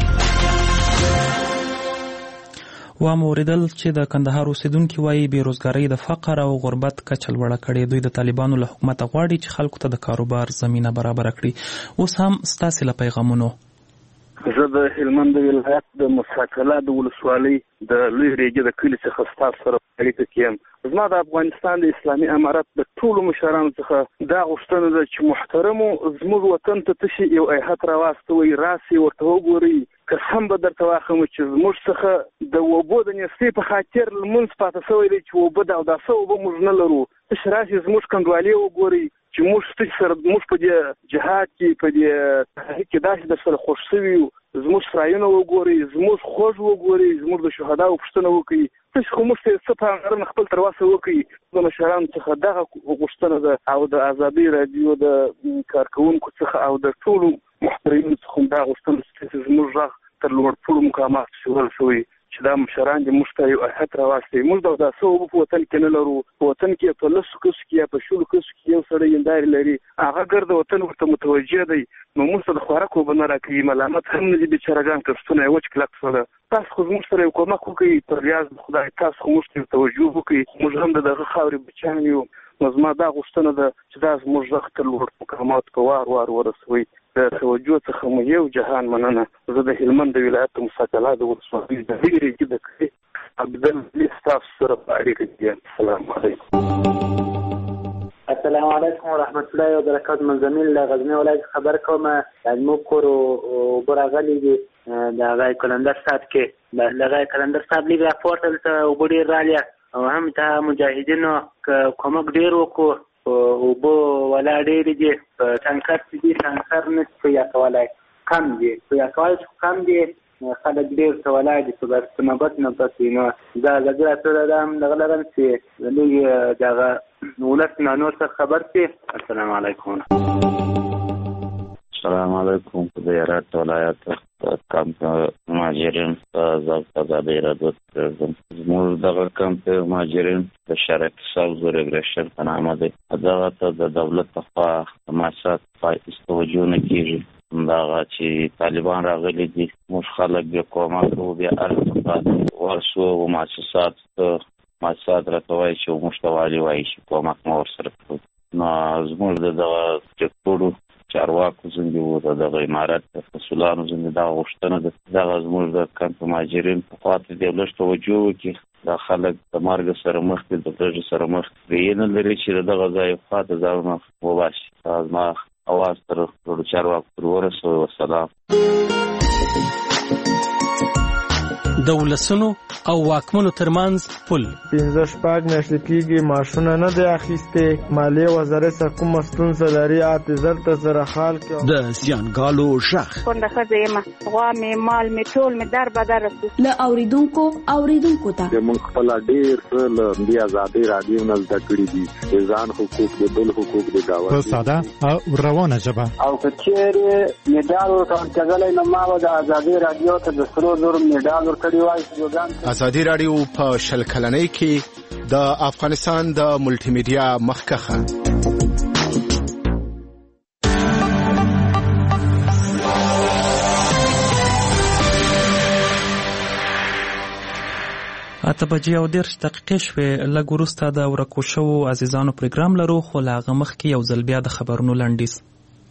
و موریدل چې د کندهار اوسیدونکو وایي بیروزګاری د فقر او غربت کچه لوړه کړې. دوی د طالبانو له حکومت غواړي چې خلکو ته د کاروبار زمينه برابر کړي. اوس هم ستاسو له پیغامونو زه د هلمند ولایت د مساکله د ولسوالۍ د لوی ریګې د کلي څخه ستاسو سره اړیکه کوم. زما د افغانستان د اسلامي امارت د ټولو مشرانو څخه دا غوښتنه ده چې محترمو زموږ وطن ته تشي یو ایهات راواستوي، راسي ورته وګوري. قسم به درته واخلم چې زموږ څخه د اوبو د نیستۍ په خاطر لمونځ پاته شوی دی چې اوبه د اوداسه اوبه موږ نه لرو. تش راسي زموږ کنډوالې وګوري چې موږ ستاسو سره موږ په دې جهاد کې په دې تحریک کې داسې د سره خوش شوي یو. زموږ سرایونه وګوري، زموږ خوږ وګوري، زموږ د شهداو پوښتنه وکړي. تاسو خو موږ ته څه پاملرنه خپل تر وسه وکړي. د مشرانو څخه دغه غوښتنه ده او د ازادي رادیو د کارکونکو څخه او د ټولو محترمینو څخه دا غوښتنه چې زموږ غږ تر لوړ ټولو مقامات ورسوي چې دا مشران دې موږ ته یو احت راوستي. موږ د داسې اوبو په وطن کې نه لرو. په وطن کې په لسو کسو کې یا په شلو کسو کې یو سړی هندارې لري، هغه ګرد وطن ورته متوجه دی. نو موږ ته د خوراک اوبه نه راکوي، ملامت هم نه دي بیچارهګان کښتونه یې وچ کلک شوله. تاسو خو زموږ سره یو کومک وکړئ په ریاض د خدای، تاسو خو موږ ته توجه وکړئ. موږ هم د دغه خاورې بچیان یو. نو زما دا غوښتنه ده چې دا زموږ غږ تر لوړ مقاماتو په وار وار ورسوي. د توجه څخه مو یو جهان مننه. زه د هلمند د ولایت مساکله د ولسوالۍ د لوی ریګې د کلي عبدالعلي ستاسو سره په اړیکه کې یم. السلام علیکم. السلام علیکم ورحمت الله وبرکاته. منزمین له غزنی ولایت خبر کوم. زموږ کور اوبه راغلي دي د هغه کلندر صاحب کې د هغه کلندر صاحب لیک راپورټ ته اوبه ډېر راغلي او هم ته مجاهدینو کومک ډېر وکړو. اوبه ولا ډېرې دي په ټانکر چې دي ټانکر نه شي یا کولای کم دي یا کولای کم دي خلک ډېر څه ولاړ دي په بس نوبت نوبت نو دا زه راته دا هم دغه لرم چې لوی دغه ولس نه نور څه خبر شي. السلام علیکم. السلام علیکم. د هرات ولایت کمپ مهاجرین په ضبط ازادي رادیو زموږ دغه کمپ مهاجرین د شرک ساوز ریګریشن په نامه دی. دغه ته د دولت لخوا مؤسسات فایز توجه نه کیږي. دغه چې طالبان راغلي دي موږ خلک بیا کومک کوو، بیا الفقات ورسو و مؤسسات مؤسسات راته وایي چې موږ ته والي وایي چې کومک مو ورسره کوو. نو زموږ د دغه ټکټونو چارواکو زنده وو د دغه امارت د مسؤلانو زنده دا غوښتنه ده دغه زموږ د کمپ مهاجرین په خاطر د لږ توجه وکړي دا خلک د مرګ سره مخ دي د لږ سره مخ دي نه لري چې دغه ځای خاطر ځاونه وباسي ازما اواز تر ټولو چارواکو پر ورسوي والسلام د ولسونو او واکمنو ترمنځ پل پنځه شپږ میاشتې کېږي معاشونه نه دی اخیستې مالیې وزارت څخه کومه ستونزه لري اته زر ته زره خال کې د زیانګالو غږ کونډه ښځه یم غوا مې مال مې ټول مې در بدر رسو له اوریدونکو اوریدونکو ته موږ خپل ډېر څه له دې ازادي رادیو نه زده کړي دي د ځان حقوق د بل حقوق د داوا په ساده او روانه ژبه او کچېره میډال ورکړل نو ما د ازادي رادیو ته د سرو زر میډال ورکړی ازادي رادیو په شل کلنۍ کې د افغانستان د ملټي میډیا مخکخه اته بجې او دېرش دقیقې شوې لږ وروسته د ورکو شوو عزیزانو پروګرام لرو خو له هغه مخکې یو ځل بیا د خبرونو لنډیز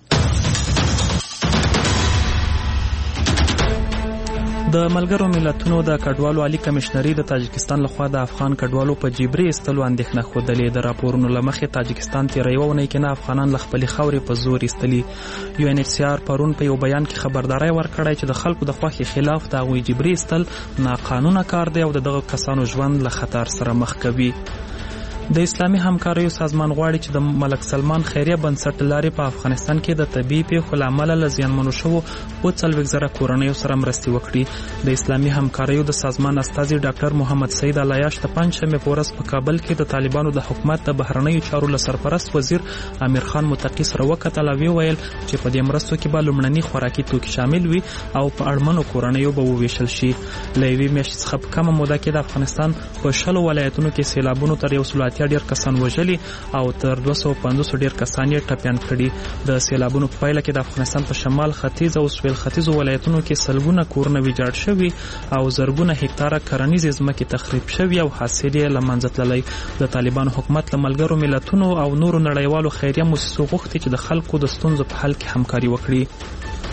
د ملګرو ملتونو د کډوالو عالی کمشنري د تاجکستان لخوا د افغان کډوالو په جبري ایستلو اندېښنه ښودلې د راپورونو له مخې تاجکستان تېره یوه اونۍ کې نه افغانان له خپلې خاورې په زور ایستلي یو ان ایچ سی آر پرون په یو بیان کې خبرداری ورکړی چې د خلکو د خوښې خلاف د هغوی جبري ایستل ناقانونه کار دی او د دغه کسانو ژوند له خطر سره مخ کوي د اسلامي همکاریو سازمان غواړي چې د ملک سلمان خیریه بنسټ لارې په افغانستان کې د طبي پیښو له امله له زیانمنو شوو اووه څلوېښت زره کورنیو سره مرستې وکړي د اسلامي همکاریو د سازمان استازي ډاکټر محمد سعید علایاش د پنجشنبې په ورځ په کابل کې د طالبانو د حکومت د بهرنیو چارو له سرپرست وزیر امیر خان متقي سره وکتل او ویل چې په دې مرستو کې به لومړني خوراکي توکي شامل وي او په اړمنو کورنیو به وویشل شي له یوې میاشتې څخه په کمه موده کې د افغانستان په شلو ولایتونو کې سیلابونو تر یو سل ډیر کسان وژلي او تر دوه سوه پنځوس ډیر کسان یې ټپیان کړي د سیلابونو په پایله کې د افغانستان په شمال ختیځ او سویل ختیځو ولایتونو کې سلګونه کورونه ویجاړ شوي او زرګونه هکتاره کرنیزې ځمکې تخریب شوي او حاصل یې له منځه تللی د طالبانو حکومت له ملګرو ملتونو او نورو نړیوالو خیریه موسسو غوښتي چې د خلکو د ستونزو په حل کې همکاري وکړي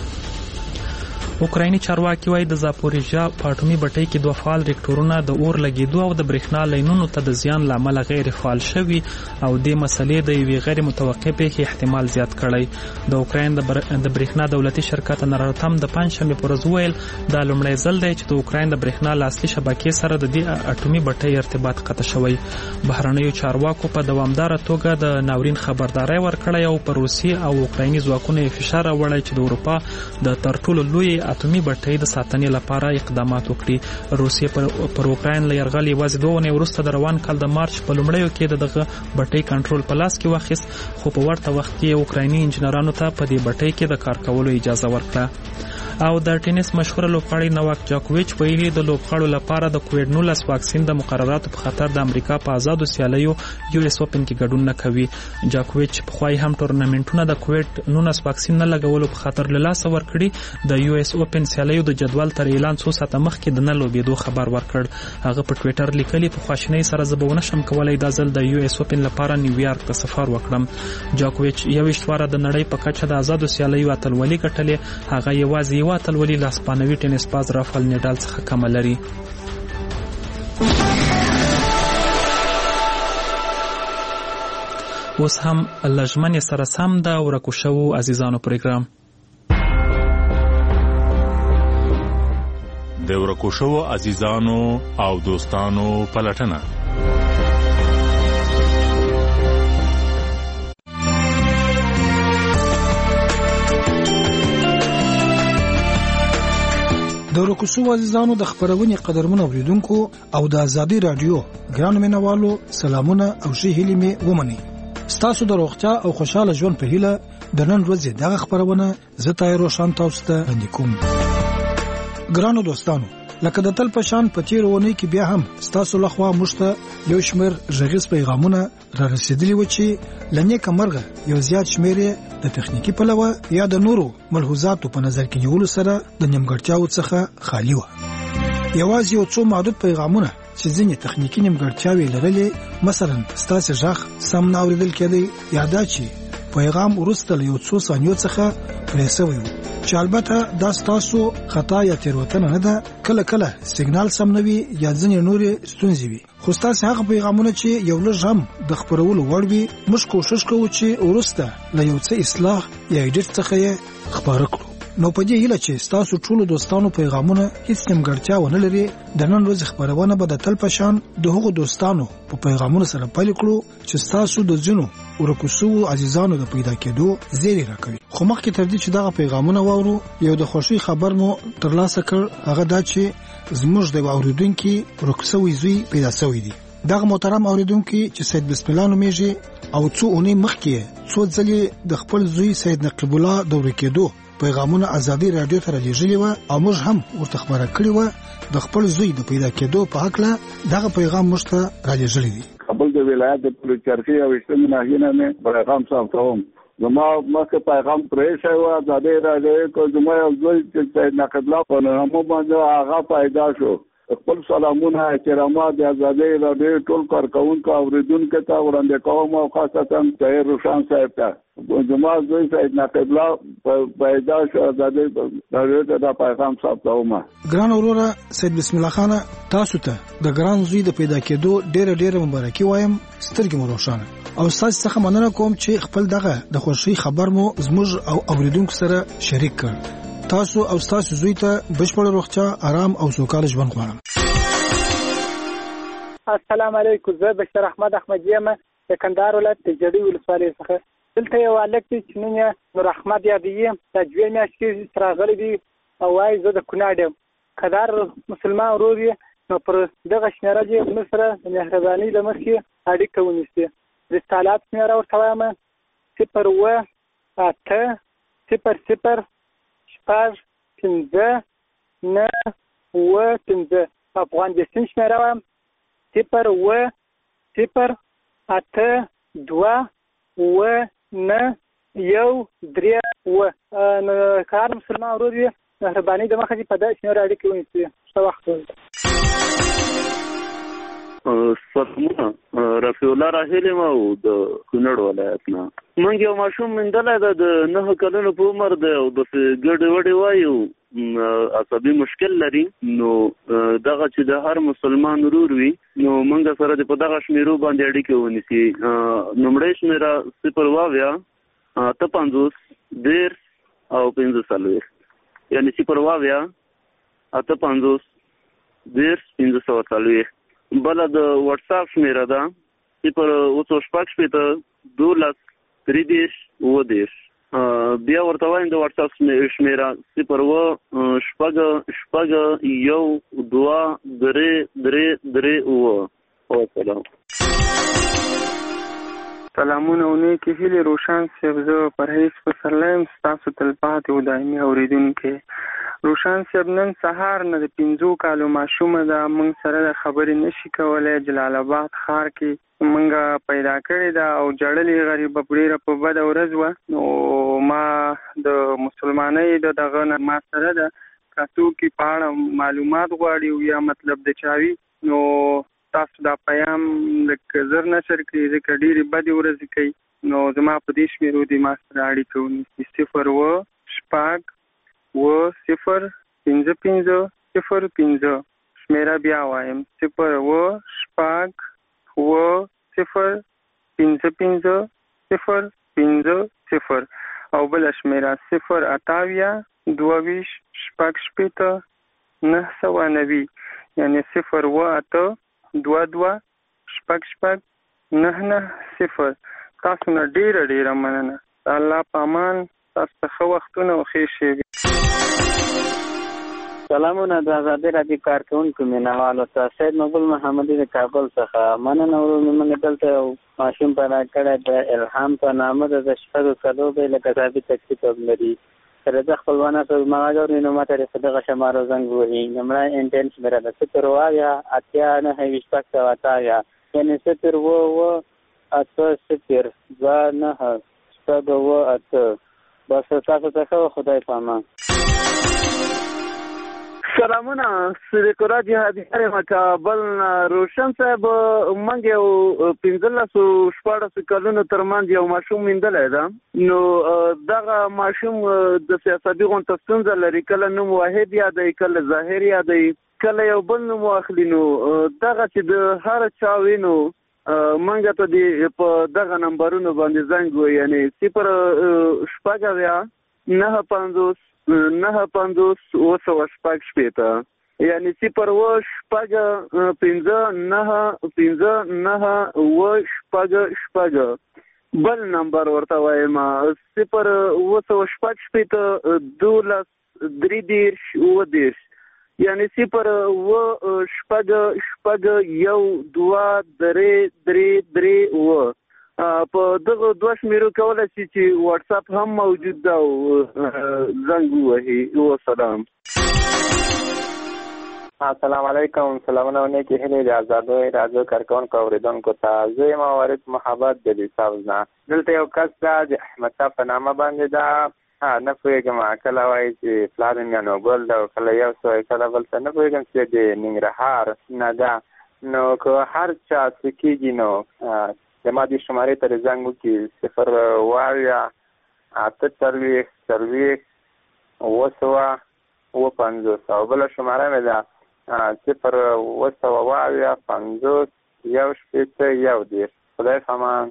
اوکرایني چارواکي وایي د زاپوریژیا په اټومي بټۍ کې دوه فعال ریکټورونه د اور لګېدو او د برېښنا لینونو ته د زیان له امله غیر فعال شوي او دې مسلې د یوې غیر متوقع پیښې احتمال زیات کړی د اوکراین د برېښنا دولتي شرکت انراتام د پنجشنبې په ورځ وویل دا لومړی ځل دی چې د اوکراین د برېښنا له اصلي شبکې سره د دې اټومي بټۍ ارتباط قطع شوی بهرنیو چارواکو په دوامداره توګه د ناورین خبرداری ورکړی او په روسي او اوکرایني ځواکونو یې فشار راوړی چې د اروپا د تر ټولو لوی اټومي بټۍ د ساتنې لپاره اقدامات وکړي روسیې پر, پر اوکراین له یرغل یوازې دوه اونۍ وروسته د روان کال د مارچ په لومړیو کې د دغه بټۍ کنټرول په لاس کې واخیست خو په ورته وخت کې اوکرایني انجنیرانو ته په دې بټۍ کې د کار کولو اجازه ورکړه او د ټینس مشهور لوبغاړی نواک جاکوویچ ویلي د لوبغاړو لپاره د کووډ نولس واکسین د مقرراتو په خاطر د امریکا په آزادو سیالیو یو اس اوپن کې ګډون نه کوي جاکوویچ پخوای هم ټورنمنټونه د کووډ نولس واکسین نه لګولو په خاطر له لاسه ورکړي د یو اس اوپن سیالیو د جدول تر اعلان څو ساعته مخکې د نه لوبېدو خبر ورکړ هغه په ټویټر لیکلي په خواشینۍ سره زه به ونه شم کولی دا ځل د یو اس اوپن لپاره نیویارک ته سفر وکړم جاکوویچ یوویشت واره د نړۍ په کچه د آزادو سیالیو اتلولي ګټلې هغه یوازې یوه اتلولي له اسپانوي ټینس باز رافل نډال څخه کمه لري اوس هم له ژمنې سره سم د ورکو شوو عزیزانو پروګرام د ورکو شوو عزیزانو او دوستانو پلټنه د ورکو شوو عزیزانو د خبرونې قدرمن اوریدونکو او د ازادي رادیو ګران مینوالو سلامونه او ښه هیلې مې ومني ستاسو د روغتیا او خوشاله ژوند په هیله د نن ورځې دغه خبرونه زه تای روشن تاسو ته وړاندې کوم ګرانو دوستانو لکه د تل په شان په تیر ونی کې بیا هم ستاسو لخوا مشته یو شمیر ژغیز پیغامونه را رسیدلی و چې لنیک مرغه یو زیات شمیر د تخنیکی پلوه یا د نورو ملحوظاتو په نظر کې نیولو سره د نیمګړتیاو څخه خالی و یوازې یو څو محدود پیغامونه چې ځینې تخنیکی نیمګړتیاوې لرلې مثلا ستاسو ژغ سم نه اوریدل کېدی یا دا چې پیغام وروسته له یو څو ثانیو څخه پرې شوی و چې البته دا ستاسو خطا یا تېروتنه نه ده، کله کله سیګنال سم نه وي یا ځینې نورې ستونزې وي، خو ستاسو هغه پیغامونه چې یو لږ هم د خپرولو وړ وي موږ کوشش کوو چې وروسته له یو څه اصلاح یا ایډیټ څخه یې خپاره کړو. نو په دې هیله چې ستاسو ټولو دوستانو پیغامونه هیڅ نیمګړتیا ونه لري، د نن ورځې خپرونه به د تل په شان د هغو دوستانو په پیغامونو سره پیل کړو چې ستاسو د ځینو ورکو شوو عزیزانو د پیدا کېدو زیری راکوي. خو مخکې تر دې چې دغه پیغامونه واورو یو د خوښۍ خبر مو ترلاسه کړ، هغه دا چې زموږ د اوریدونکو ورکو شوی زوی پیدا شوی دی. دغه محترم اوریدونکو چې سید بسم الله نومیږي او څو اونۍ مخکې څو ځلې د خپل زوی سید نقیب الله د ورکېدو پیغامونه ازادي رادیو ته رالیږلي وو او موږ هم ورته خبره کړې وه د خپل زوی د پیدا کېدو په هکله دغه پیغام موږ ته رالیږلی دی. کابل د ولایت د پلوچرخي او اجتماعي ناحیې نه پیغام ثبتوم. زما مخکې پیغام پرې شوی و ازادي رادیو کو زما یو زوی چې سید نقیب الله په نامه باندې هغه پیدا شو. خپل سلامونه احترامات د ازادي رادیو ټول کارکونکو اوریدونکو ته وړاندې کوم او خاصتا طاهر روشن صاحب ته. زما زوی سید نقیب الله پیدا شو ازادي رادیو ته دا پیغام ثبتوم. ګران وروره سید بسم الله خان، تاسو ته د ګران زوی د پیدا کېدو ډېر ډېر مبارکي وایم، سترګې مو روښانه او تاسو څخه مننه کوم چې خپل دغه د خوښۍ خبر مو زموږ او اوریدونکو سره شریک کړ. تاسو او تاسو زوی ته بشپړ روغتیا، آرام او سوکاله ژوند غواړم. السلام علیکم، زه بشیر احمد احمدی یم د کندهار ولایت د جدي ولسوالۍ څخه. دلته یو هلک دی چې نوم یې نور احمد یادوي، د دوې میاشتې چې راغلی دی او وایي زه د کونړ یم. که دا مسلمان ورور یې نو پر دغه شمېره دې زموږ سره د مهربانۍ له مخې اړیکه ونیسي. د اتصالات شمېره ورته وایم صفر اووه اته صفر صفر شپږ پنځه نه اووه پنځه. افغان بېسیم شمېره وایم صفر اووه صفر اته دوه اووه نه یو درې اووه. نو که هر مسلمان ورور وي مهرباني د مخه دې په دغه شمېره اړیکې ونیسي. ښه وخت ولرئ. سلامونه، رفیع الله راهیل یم او د کونړ ولایت نه. موږ یو ماشوم موندلی ده د نهه کلونو په عمر دی او داسې ګډې وډې وایي عصبي مشکل لري. نو دغه چې د هر مسلمان ورور وي نو موږ سره د په دغه شمېرو باندې اړیکې ونیسي. لومړۍ شمېره صفر اووه اته پنځوس دېرش او پنځه څلوېښت، یعنې صفر اووه اته پنځوس دېرش پنځه سوه څلوېښت. بله د واټساپ شمېره ده صفر اوه څو شپږ شپېته دولس درې دېرش اووه دېرش. بیا ورته وایم د واټساپ شمېره صفر اوه شپږ شپږ یو دوه درې درې درې اووه. وسلام. سلامونه او نیکې هیلې روشن صاحب، زه پرهیز پسرلی یم، ستاسو تلپاتې او دایمي اورېدونکی. روشن صاحب نن سهار نه د پنځو کالو ماشومه ده، موږ سره د خبرې نشي کولی. جلال آباد ښار کې موږ پیدا کړې ده او جړلې غریبه ډېره په بده ورځ وه. نو ما د مسلمانۍ د دغه نه ما سره ده که څوک په اړه معلومات غواړي او یا مطلب د چاوي نو تاسو دا پیام لکه زر نشر کړئ ځکه ډېرې بدې ورځې کوي. نو زما په دې شمېرو دې ما سره اړیکه ونیسي. صفر اووه شپږ اووه صفر پنځه پنځه صفر پنځه. شمېره بیا وایم صفر اووه شپږ اووه صفر پنځه پنځه صفر پنځه صفر. او بله شمېره صفر اته اویا دوه ویشت شپږ شپېته نهه سوه نوي، یعنې صفر اووه اته دوه دوه شپږ شپږ نهه نهه صفر. تاسو نه ډېره ډېره مننه. الله په امان، تاسو ته ښه وختونه او ښې شېبې. سلامونه د ازادي راډیو کارکوونکو مینهوالو ته، سید مقبول محمدي د کابل څخه. مننه ورور مې موږ دلته یو ماشوم پیدا کړی د الهام په نامه ده، د شپږو کلو دی، لکه ثابت تکلیف هم لري. سره د خپلوانو په مغاګور نه ماته په دغه شمارو زنګ وهي. نمبر انټنس میرا د صفر اویا اتیا نه هی شپږ سوه اتیا، یعنې صفر اووه اته صفر دوه نهه شپږ اووه اته. بس تاسو ته ښه خدای په امان. سلامونه صدیق الله جهادي یم کابل نه. روشن صاحب موږ یو پنځلسو شپاړسو کلونو ترمنځ یو ماشوم موندلی ده. نو دغه ماشوم د سیاسي غونډه ستونزه لري، کله نوم واحد یادوي، کله ظاهر یادوي، کله یو بل نوم واخلي. نو دغه چې د هر چا وینو موږ ته د په دغه نمبرونو باندې زنګ وي، یعنی صفر شپږ اویا نهه پنځوس نهه پنځوس اوه سوه شپږ شپېته، یعنی صفر اوه شپږ پنځه نهه پنځه نهه اوه شپږ شپږ. بل نمبر ورته وایم صفر اوه سوه شپږ شپېته دولس درې دېرش اوه دېرش، یعنی صفر اوه شپږ شپږ یو دوه درې درې درې اوه. په دغه دوه شمیرو کولی شي چې واټساپ هم موجود ده او زنګ ووهي. وسلام. السلام علیکم. سلامونه او نیکې هیلې د ازادو راډیو کارکوونکو اورېدونکو ته. زه یم وارث محبت د لیساوز نه. دلته یو کس ده د احمدشاه په نامه باندې ده، نه پوهېږم کله وایي چې پلار یې میانوګل ده او کله یو څه وایي کله بل څه، نه پوهېږم چې د ننګرهار نه ده. نو که هر چا څه کېږي نو د ما دې شمارې ته زنګ وکړي، صفر اویا اته څلوېښت څلوېښت اوه سوه اوه پنځوس، او بله شماره مې ده صفر اوه سوه اویا پنځوس یو شپېته یو دېرش. خدای پامان.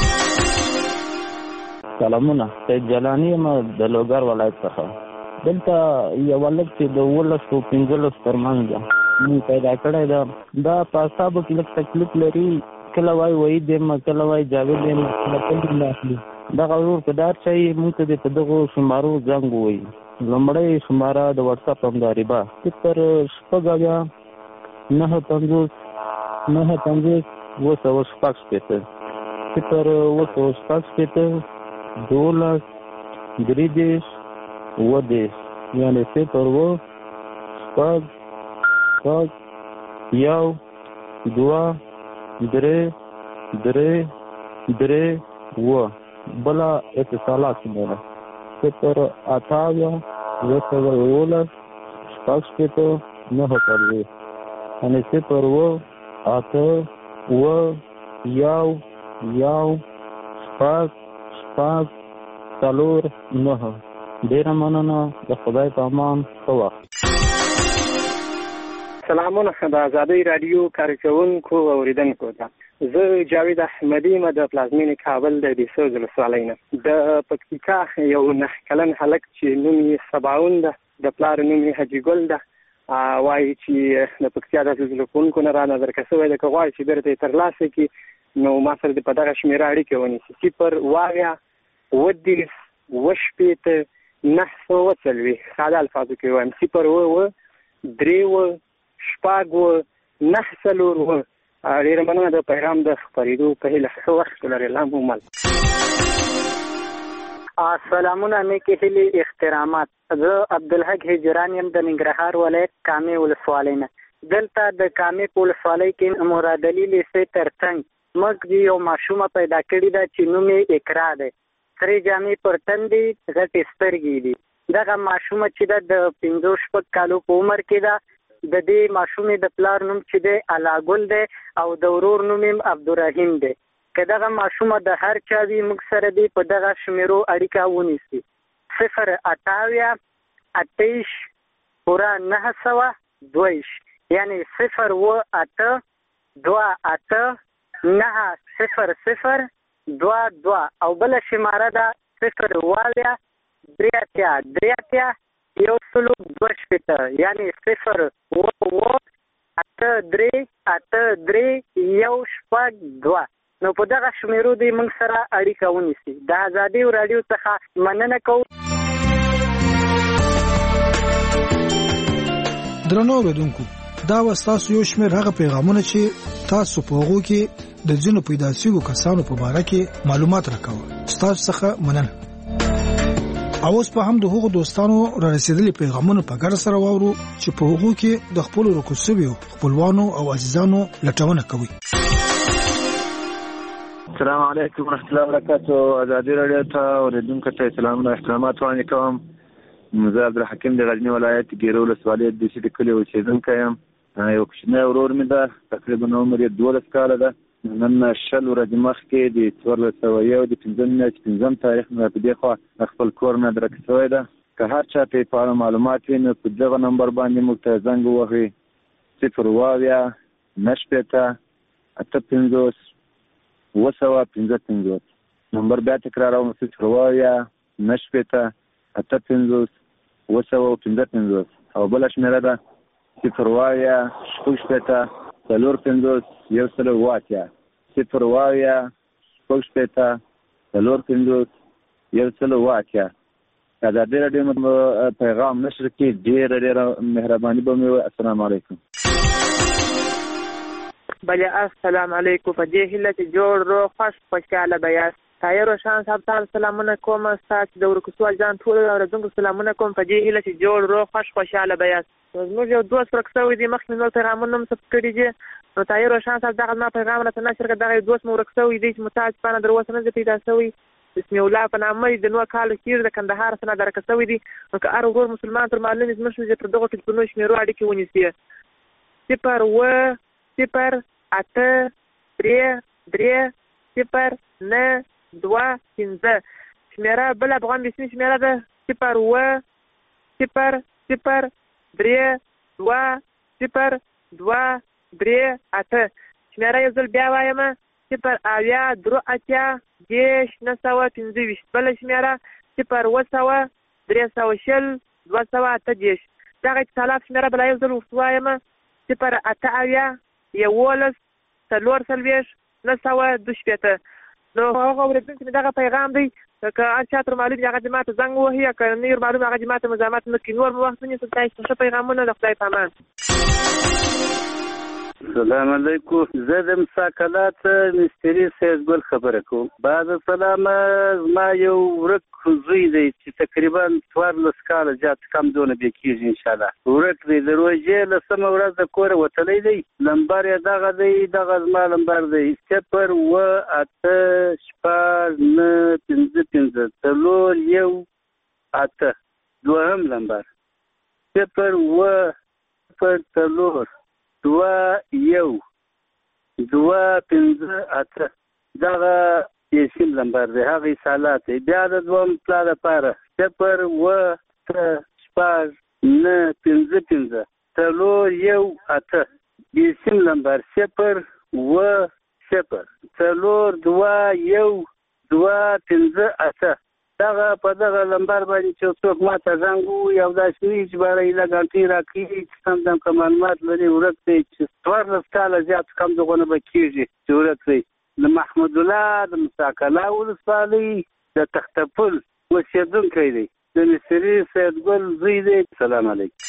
سلامونه، سید جلاني یم د لوګر ولایت څخه. دلته یو هلک چې د اوولسو پنځلسو ترمنځ ده مونږ پیدا کړی ده. دا په اعصابو کې لږ تکلیف لري، کله وایي وحید یم، کله وایي جاوید یم، کله کله نه اخلي. دغه ورور که دار چا یې مونږ ته دې په دغو شمارو زنګ ووایي. لومړی شماره د واټساپ همداربه صفر شپږ اویا نهه پنځوس نهه پنځوس اوه سوه شپږ شپېته، صفر اوه سوه شپږ شپېته دولس درې دېرش اوه دېرش، یعنې صفر اوه شپږ شپږ یو دوه درې درې درې اوه. بله اتصالات شماره صفر اته اویا اوه سوه یولس شپږ شپېته نهه څلوېښت، یعنې صفر اوه اته اوه یو یو شپږ شپږ څلور نهه. ډېره مننه، د خدای په امان، ښه وخت. سلامونه د ازادۍ راډیو کارکوونکو اوریدونکو ته. زه جاوید احمدي یم د پلازمینې کابل د دیسوز ولسوالۍ نه. د پکتیکا یو نهه کلن هلک چې نوم یې سباون ده، د پلار نوم یې حاجي ګل ده، وایي چې د پکتیا د زلزله‌کوونکو نه را نظر که شوی ده، که غواړي چې بیرته یې ترلاسه کړي نو ما سره د په دغه شمېره اړیکې ونیسي. صفر اوه اویا اوه دېرش اوه شپېته نهه سوه څلوېښت. ساده الفاظو کې وایم صفر اوه اوه درې اوه شپږ اوه نهه څلور اوه. ډېره مننه د پیغام د خپرېدو په هیله. ښه وخت ولرئ. الله مو مل. سلامونه، نیکې هیلې، احترامات. زه عبدالحق هجران یم د ننګرهار ولایت کامې ولسوالۍ نه. دلته د کامې په ولسوالۍ کې مراد علي لیسې تر څنګ موږ یو ماشومه پیدا کړې ده چې نوم یې اقرا دی. سرې جامې پر تن دي، غټې سترګې دي. دغه ماشومه چې ده د پنځو شپږ کالو په عمر کې ده. د دې ماشومې د پلار نوم چې دی علاګل دی او د ورور نوم یې عبدالرحیم دی. که دغه ماشومه د هر چا وي موږ سره دی په دغه شمیرو اړیکه ونیسي. صفر اته اویا اته ویشت پوره نهه سوه دوه ویشت، یعنی صفر اوه اته دوه اته نهه صفر صفر دوه دوه. او بله شماره ده صفر اوه اویا درې اتیا درې اتیا یو سلو دوه شپېته، یعنی صفر اوه اوه اته درې اته درې یو شپږ دوه. نو په دغه شمیرو دی موږ سره اړیکه ونیسي. د ازادۍ راډیو څخه مننه کوو. درنو اوریدونکو، دا و ستاسو یو شمېر هغه پیغامونه چې تاسو په هغو کې د ځینو پیدا شویو کسانو په باره کې معلومات راکول. ستاسو څخه مننه. او اوس په هم د هغو دوستانو را رسیدلي پیغامونه په ګډه سره واورو چې په هغو کې د خپلو ورکو شویو خپلوانو او عزیزانو لټونه کوي. السلام علیکم ورحمۃ اللہ وبرکاتہ. ازادي راډیو ته اوریدونکو ته سلامونه احترامات وړاندې کوم. زه عبدالحکیم د غزني ولایت ګیرو ولسوالۍ د سیټ کلي اوسېدونکی یم. یو کوچنی ورور مې ده، تقریبا عمر یې دولس کاله ده. نن شل ورځې مخکې د څوارلس سوه یو د پنځم میاشتې پنځم تاریخ نه په دې خوا خپل کور نه درک شوی ده. که هر چا ته په اړه معلومات وي نو په دغه نمبر باندې موږ ته زنګ ووهئ: صفر اووه اویا نهه شپېته اته پنځوس اووه سوه پنځه پنځوس. نمبر بیا تکراروم: صفر اووه اویا نهه شپېته اته پنځوس اووه سوه پنځه پنځوس. او بله شمېره ده صفر اووه اویا شپږ شپېته څلور پنځوس یو سل اووه اتیا. صفر اووه اویا شپږ شپېته څلور پنځوس یو سل اووه اتیا. که د ازادي راډیو پیغام نشر کړي ډېره ډېره مهرباني به مې وي. السلام علیکم. بله السلام علیکم. په دې هیله چې جوړ روغ خوش خوشحاله به یاست. طاهر روشان صاحب ته سلامونه کوم، ستاسو د ورکوسوال جان ټولو اورېدونکو سلامونه کوم. په دې هیله چې جوړ روغ خوش خوشحاله به یاست. زموږ یو دوست ورک شوی دی، مخکې مې نور پیغامونه هم ثبت کړي دي. نو طاهر روشان صاحب دغه زما پیغام راته نشر کړ. دغه یو دوست مې ورک شوی دی چې متاسفانه در اوسه نه دی پیدا شوی. بسم الله په نامه د نوه کالو کېږي، د کندهار څخه درک شوی دی. نو که هر ورور مسلمان تر معلومې زموږ شو چې پر دغو ټلیفونونو شمېرو اړیکې ونیسي: صفر اووه صفر اته درې درې صفر نه دوه پنځه. شمېره بل افغان رسمي شمېره ده: صفر اووه صفر صفر درې دوه صفر دوه درې اته. شمېره یو ځل بیا وایم: صفر اویا درې اتیا دېرش نهه سوه پنځه ویشت. بله شمېره صفر اووه سوه درې سوه شل دوه سوه اته دېرش. دغه اتصالات شمېره بله یو ځل وایم: صفر اته اویا یولس څلور څلوېښت نهه سوه دوه شپېته. نو هغه اورېدونکي مې دغه پیغام دی، که هر چا تر معلوم هغه دې ماته زنګ ووهي، یا که نه معلوم هغه دې ماته مزاحمت نه کړي. نور مو وخت ونیسو. ستاسو ښه پیغامونه. د خدای په امان. السلام علیکم. زه د مساکلات مستري سیدګل خبره کوم. بعد سلام. زما یو ورک زوی دی چې تقریبا څوارلس کاله زیات کم دونه بې کېږي انشاءالله. ورک دی، د روژې لسمه ورځ د کوره وتلی دی. نمبر یې دغه دی، دغه زما نمبر دی: صفر اووه اته شپږ نهه پنځه پنځه څلور یو اته. دوهم نمبر: صفر اووه صفر څلور دوه یو دوه پنځه اته. دغه یې سیم نمبر دی، هغه اتصالات دی. بیا د دوهم پلا لپاره: صفر اووه اته شپږ نهه پنځه پنځه څلور یو اته. یې سیم نمبر: صفر اووه صفر څلور دوه یو دوه پنځه اته. دغه په دغه نمبر باندې چې څوک ما ته زنګ ووهي او داسې وي چې باره ایله ګنټې راکړي چې سم دم که معلومات لري ورک دی، چې څوارلس کاله زیات کم دغونه به کېږي چې ورک دی. د محمودالله د مساکله ولسوالۍ د تخته پل اوسېدونکی دی، د مستري سیدګل زوی دی. سلام علیکم.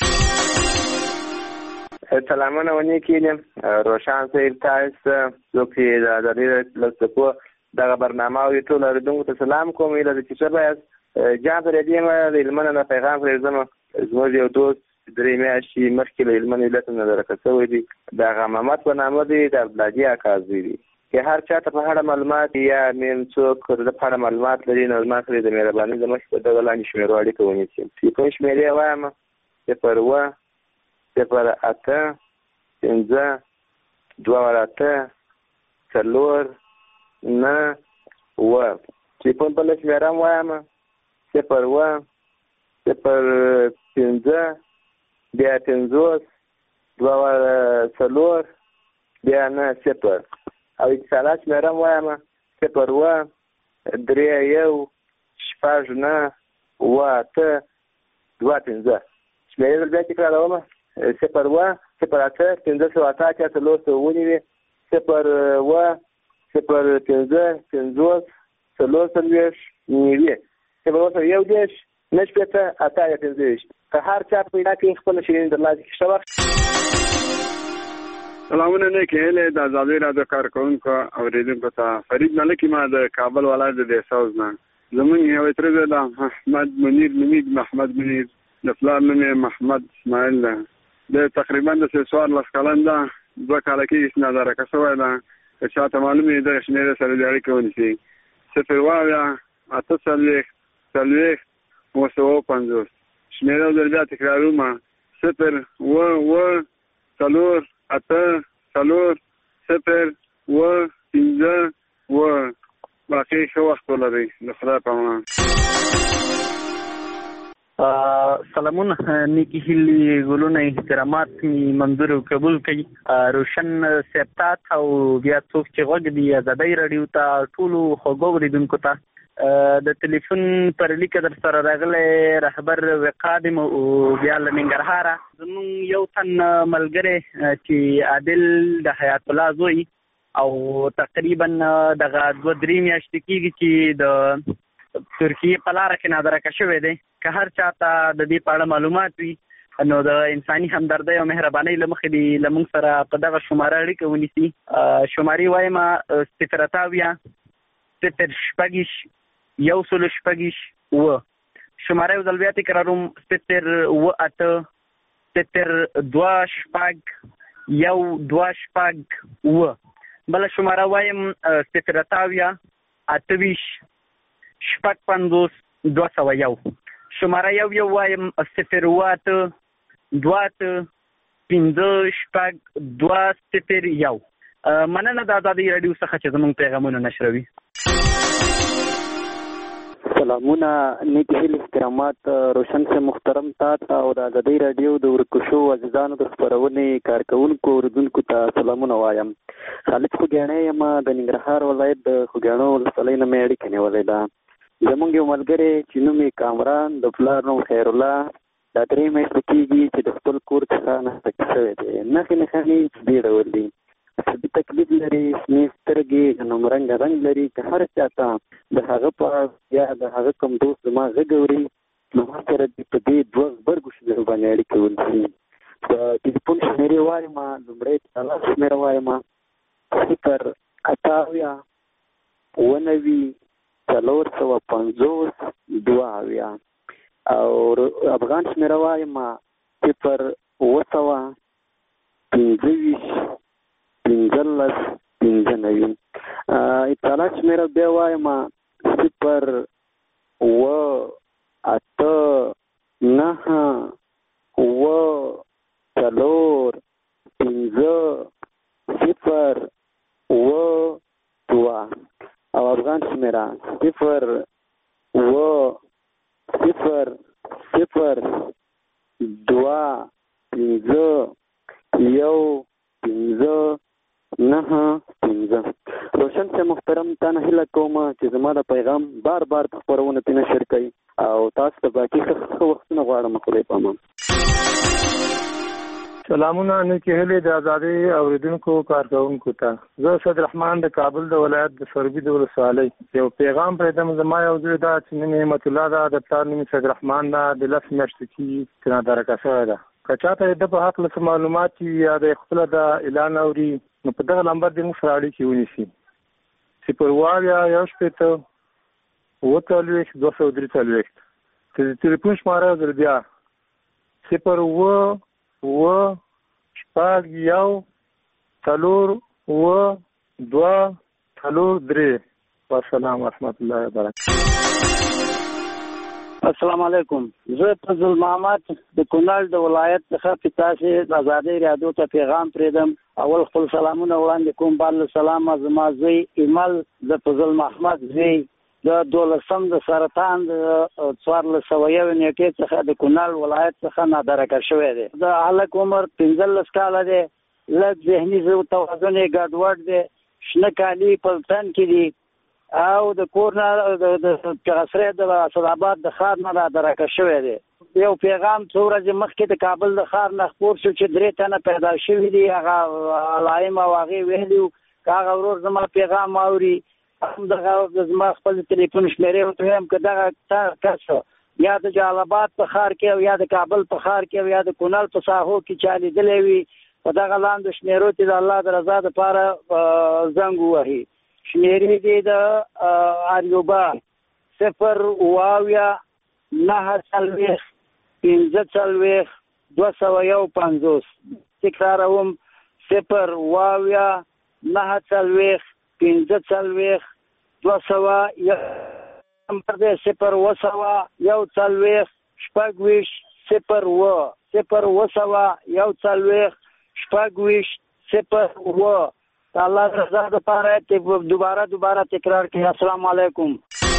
سلامونه ونیکیم. روشان صاحب تاسو څوک چې د ازادي راډیو دغه برنامه او ټول اورېدونکو ته سلام کوم. ایله د چې ښه به یاست. جان ته ردیم د هلمند نه پیغام پرېږدم. زموږ یو دوست درې میاشتې مخکې له هلمند ولایت نه درکه شوی دی. د هغه محمد په نامه دی، د عبدالهادي اکا زوی دی. که هر چا ته په اړه معلومات یا میم څوک د په اړه معلومات لري نو زما سره د مهربانۍ د مخې په دغه لاندې شمېرو اړیکه ونیسي. ټلیفون شمېرې یې وایم: صفر اووه صفر اته پنځه دوه اته څلور نه اووه. ټلیفون بله شمېره هم وایم: صفر اووه صفر پنځه بیا پنځوس دوه څلور بیا نه صفر. او اتصالات شمېره هم وایم: صفر اووه درې یو شپږ نه اووه اته دوه پنځه. شمېرې بل بیا تکراروم: صفر اووه صفر اته پنځه سوه اته اتیا څلور سوه ونیوي. صفر اووه صفر پنځه پنځوس څلور څلوېښت نوي. صفر اووه سوه یو دېرش نهه شپېته اته اتیا پنځه ویشت. که هر چا پیدا کړي خپله شیرین درلاسه کړي. ښه وخت. سلامونه نیکې هیلې د ازادي راډیو کارکوونکو اورېدونکو ته. فرید ملک ما د کابل ولایت د دهسوز نه. زمونږ یو تره ده احمد منیر نومیږي، محمد منیر. د پلار نوم یې محمد اسماعیل ده. د تقریبا د څوارلس کلن ده، دوه کاله کېږي چې نادرکه شوی ده. که چاته معلوم وي دغه شمېرې سره د اړیکې ونیسي: صفر اووه اویا اته څلوېښت څلوېښت اووه سوه پنځوس. شمیره او ځل بیا تکراروم صفر اوه اوه څلور اته څلور صفر اوه پنځه اوه. باقي ښه وخت ولرئ د خدای په امان. سلامونه، نیکی هیلې، ګلونه، احترامات می منظور او قبول کړي. روشن سپتات او بیا څوک چې غوږ دی ازادۍ راډیو ته ټولو خوږو اورېدونکو ته د ټلیفون پر لیکه در سره راغلی رهبر وقادم او بیا له ننګرهاره زموږ یو تن ملګری چې عادل د حیات الله زوی او تقریبا دغه دوه درې میاشتې کېږي چې د ترکیې په لاره کې نادرکه شوی دی. که هر چا ته د دې په اړه معلومات وي نو د انساني همدردۍ او مهربانۍ له مخې دې له موږ سره په دغه شماره اړیکه ونیسي. شمارې وایم صفر اته اویا صفر شپږ یو سل شپږ اوه. شماره یو ځل بیا تکراروم صفر اوه اته صفر دوه شپږ یو دوه شپږ اوه. بله شماره وایم صفر اته اویا اته ویشت شپږ پنځوس دوه سوه یو. شماره یو یو وایم صفر اوه اته دوه اته پنځه شپږ دوه صفر یو. مننه د ازادۍ راډیو څخه چې زموږ پیغامونه نشروي. سلامونه، نیک هیل، احترامات روشن سے محترم تا او د ازادۍ راډیو د ورکشو عزیزانو د خپرونې کارکونکو اوریدونکو ته سلامونه وایم. خالد خوږیاڼی یم د ننګرهار ولایت د خوږیاڼو ولسوالۍ نه مې اړیکه نیولې ده. زمونږ یو ملګری چې نوم یې کامران، د پلار نوم خیر الله، دا درې میاشتې کېږي چې د خپل کور څخه ناستکي شوی دی. نښې نښانې دې ډول دي: عصبي تکلیف لري، شنې سترګې، نومرنګه رنګ لري. که هر چا ته د هغه په یا د هغه کوم دوست زما غږ اوري نو ما سره دې په دې دوه غبرګو شمیرو باندې اړیکې ونیسي. د ټلیفون شمېرې وایم، لومړی تالا شمېره وایم صفر اته اویا اوه نوي څلور سوه پنځوس دوه اویا. او افغان شمېره وایم صفر اوه سوه پنځه ویشت پنځلس پنځه نوي. اطلاعات شمېره بیا وایم صفر اوه اته نهه اوه څلور پنځه صفر اوه دوه. او افغان شمېره صفر اوه صفر صفر دوه پنځه یو پنځه نهه پنځه. روشن سے محترم تا نه هیله کوم چې زما د پیغام بار بار په خپرونه کې نشر کړئ او تاسو ته باقي ښه وختونه غواړم. خدای په امان. سلامونه، نیکې هیلې د ازادۍ اورېدونکو کارکوونکو ته. زه سید رحمان د کابل د ولایت د سوربي د ولسوالۍ یو پیغام پرېږدم. زما یو زوی ده چې نوم یې نعمت الله ده، د پلار نوم یې سید رحمان ده، د لس میاشتې کېږي چې نادرکه شوی ده. که چاته د په هکله څه معلومات وي یا د خپله د اعلان اوري نو په دغه نمبر دې موږ سره اړیکې ونیسي: صفر اوه اویا یو شپېته اوه څلوېښت دوه سوه درې څلوېښت. د ټلیفون شماره یو ځل بیا صفر اوه اوه شپږ یو څلور اوه دوه څلور درې. والسلام ورحمة الله وبرکاته. السلام علیکم. زه فضل محمد د کونړ د ولایت څخه په تاسو د ازادۍ راډیو ته پیغام پرېږدم. اول خپل سلامونه وړاندې کوم. بعد سلام زما زوی ایمل د فضل محمد زوی د دولسم د سرطان د څوارلس سوه یو نیټې څخه د کونړ ولایت څخه نادرکه شوی دی. د هلک عمر پنځلس کاله دی، لږ ذهني توازن یې ګډوډ دی، شنه کالي په تن کې دي او د کور نه د پیغسرې د اسداباد د ښار نه نادرکه شوی دی. یو پیغام څو ورځې مخکې د کابل د ښار نه خپور شو چې درې تنه پیدا شوي دي. هغه علایم او هغې ویلي وو که هغه ورور زما پیغام اوري دغه زما خپل ټلیفون شمېرې ورته ویم که دغه کس یا د جلالاباد په ښار کې او یا د کابل په ښار کې او یا د کونړ په ساحو کې چا لیدلی وي په دغه لاندې شمېرو کې د الله د رضا دپاره زنګ ووهي. شمېرې دي د اریوبا صفر اوه اویا نهه څلوېښت پنځه څلوېښت دوه سوه یو پنځوس. تکراروم صفر اوه اویا نهه څلوېښت پنځه څلوېښت دوه سوه یو. نمبر دی صفر اوه سوه یو څلوېښت شپږ ویشت صفر اوه صفر اوه سوه یو څلوېښت شپږ ویشت صفر اوه د الله رضا دپاره چې دوباره دوباره تکرار کړي. السلام علیکم.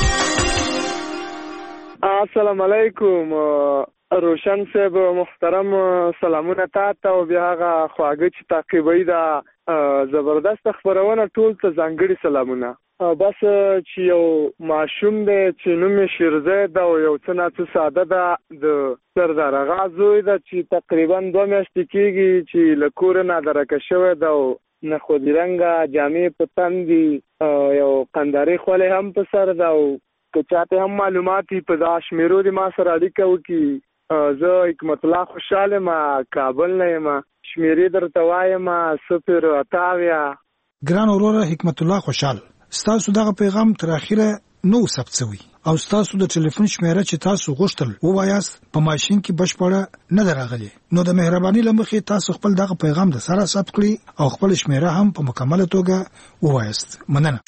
السلام علیکم روشن صاحب محترم، سلامونه تاسو او بیا هغه خواږه چې تعقیبوي دا زبردست خبرونه ټول ته ځانګړي سلامونه. بس چې یو ماشوم دی چې نوم یې شیرزی ده او یو څه نه څه ساده ده، د سردار اغا زوی ده چې تقریبا دوه میاشتې کېږي چې له کوره نادرکه شوی ده او نخودي رنګه جامې په تن دي، یو قندارې خولې هم په سر ده او که چاته هم معلومات وي په دا شمیرو دې ما سره اړیکه وکړي. زه حکمت الله خوشحال یم، کابل نه یم، شمیرې درته وایم صفر اته اویا. ګران وروره حکمت الله خوشحال، ستاسو دغه پیغام تر اخره نو ثبت شوی او ستاسو د ټلیفون شمیره چې تاسو غوښتل ووایاست په ماشین کې بشپړه نه راغلی، نو د مهرباني له مخې تاسو خپل دغه پیغام د سره ثبت کړئ او خپل شمیره هم په مکمله توګه ووایاست. مننه.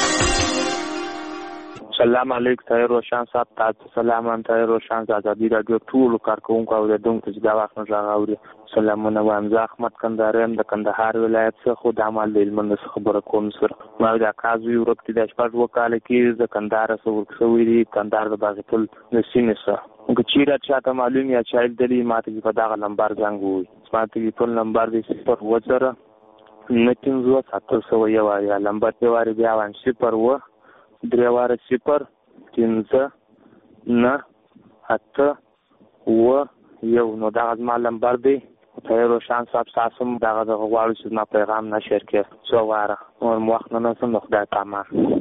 سلام علیکم طاهر روشن صاحب، تاسو سلام طاهر روشن د ازادي رادیو ټول کارکونکو او د دونکو چې دا وخت نه راغوري سلامونه وایم. زه احمد کندهاریم د کندهار ولایت څخه، خو د عمل د هلمند څخه خبره کوم. سره ما د کازوی ورک دي د شپږ وکاله کې د کندهار څخه ورکوي دي، کندهار د باغپل د سیمې څخه که چیرې چاته معلوم یا چایل دلی ماته په دغه نمبر زنګ ووي. ماته ټول نمبر دی صفر اووه زره نه پنځوس اته سوه یو یا نمبر دی واري بیا وایم صفر اووه درې واره صفر پنځه نه اته اووه یو. نو دغه زما نمبر دی. طاهر روشن صاحب تاسو هم دغه دغه غواړو چې زما پیغام نشر کړي څو واره نور مو وخت نه نسم د خدای پامان.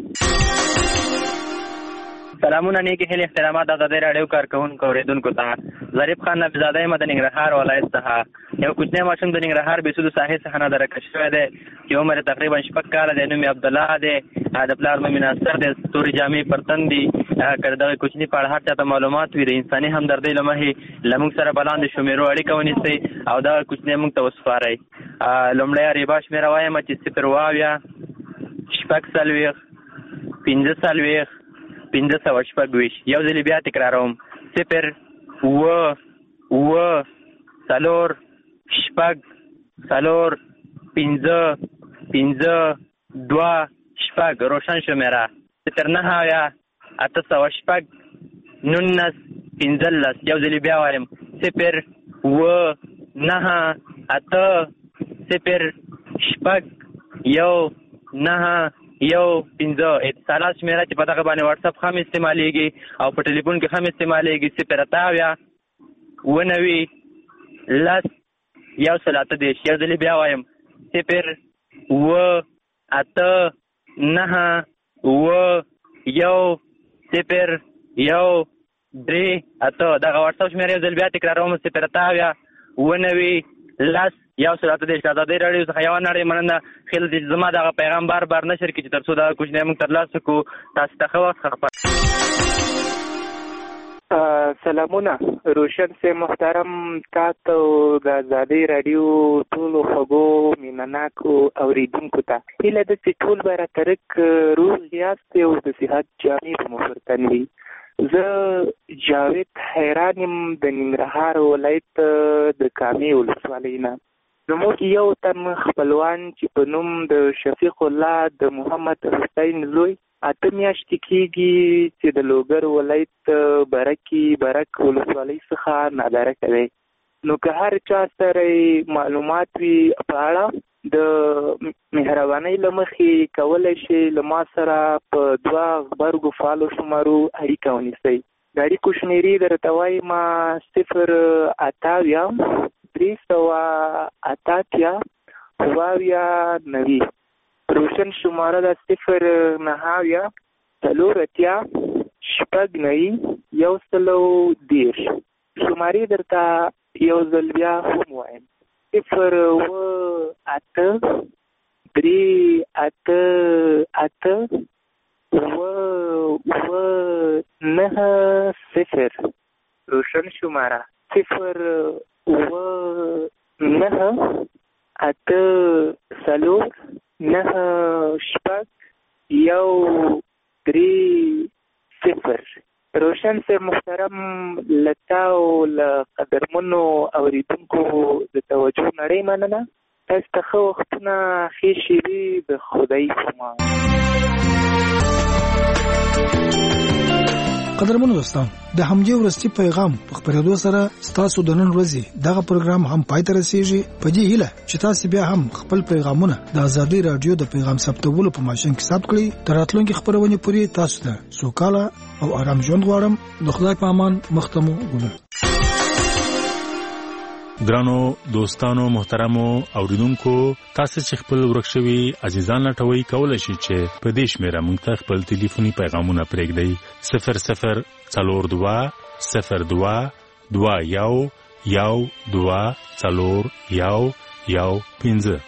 سلامونه نیکی هیلې احترامات د ازادۍ راډیو کارکوونکو اورېدونکو ته. ظریف خان نفیزاده یم د ننګرهار ولایت څخه. یو کوچنی ماشوم د ننګرهار بیسودو ساحې څخه نادرکه شوی دی چې عمر تقریبا شپږ کاله دی. نوم یې عبدالله دی، د پلار نوم یې ناصر دی، تورې جامې پر تن دي. که د دغه کوچني په اړه هر چاته معلومات وي د انساني همدردۍ له مخې له موږ سره به لاندې شمیرو اړیکه ونیسئ او دغه کوچنی موږ ته وسپارئ. لومړی ریبا شمېره وایم چې صفر اووه اویا شپږ څلوېښت پنځه څلوېښت پنځه سوه شپږ ویشت. یو ځلې بیا تکراروم صفر اووه اووه څلور شپږ څلور پنځه پنځه دوه شپږ. روشن شمېره صفر نهه اویا اته سوه شپږ نولس پنځلس. یو ځلې بیا وایم صفر اووه نهه اته صفر شپږ یو نهه یو پنځه. اتصالات شمېره چې په دغه باندې واتساپ هم استعمالیږي او په ټلیفون کې هم استعمالیږي صفر اته اویا اووه نوي لس یو سل اته دېرش. یو ځلې بیا وایم صفر اووه اته نهه اووه یو صفر یو درې اته. دغه واتساپ شمېره یو ځل بیا تکراروم صفر اته اویا اووه نوي لس یو سل اته دېرش. ازادۍ راډیو څخه یوه نړۍ مننه. خیال دی چې زما دغه پیغام بار بار نشر کړي چې تر څو دغه کوچنی موږ ترلاسه کړو. تاسو ته ښه وخت خپه. سلامونه روشن سے محترم، تاسو د ازادۍ راډیو ټولو خوږو مینهناکو اورېدونکو ته هیله ده چې ټول به راترک روغ یاست او د صحت جامې به مو پر تن وي. زه جاوید حیران یم د ننګرهار ولایت د کامې ولسوالۍ نه. زموږ یو تن خپلوان چې په نوم د شفیق الله د محمد حسین زوی اته میاشتې کېږي چې د لوګر ولایت برکي برک ولسوالۍ څخه نادرکه دی. نو که هر چا سره معلومات وي په اړه د مهربانۍ له مخې کولی شي له ما سره په دوه غبرګو فعالو شمارو اړیکه ونیسئ. د اړیکو شمېرې درته وایم صفر اته اویا درې سوه اته اتیا اووه اویا نوي. روشن شماره ده صفر نهه اویا څلور اتیا شپږ نوي یو سلو دېرش. شمارې درته یو ځل بیا هم وایم صفر اووه اته درې اته اته اووه اووه نهه صفر. روشن شماره صفر اووه نهه اته څلور نهه شپږ یو درې صفر. روشن سے محترم لتا او لقدرمنو اوریدونکو د توجه نړۍ مننه. تاسو ته ښه وختونه، ښې شېبې د خدای په امان. قدرمنو دوستان، د همدې وروستي پیغام په خپرېدو سره ستاسو د نن ورځې دغه پروګرام هم پای ته رسیږي. په دې هیله چې تاسو بیا هم خپل پیغامونه د آزادۍ رادیو د پیغام ثبتولو په ماشین کې ثبت کړئ. تر راتلونکي خپرونې پورې تاسو ته سوکاله او آرام ژوند غواړم. د خدای په امان. مختمو ګلونه. ګرانو دوستانو، محترمو اوریدونکو، تاسو چې خپل ورکشوي عزیزان لټوي کولای شئ چې په دې شمیره موږ ته خپل ټلیفوني پیغامونه پرېږدئ. صفر صفر څلور دوه صفر دوه دوه یو یو دوه څلور یو یو پنځه.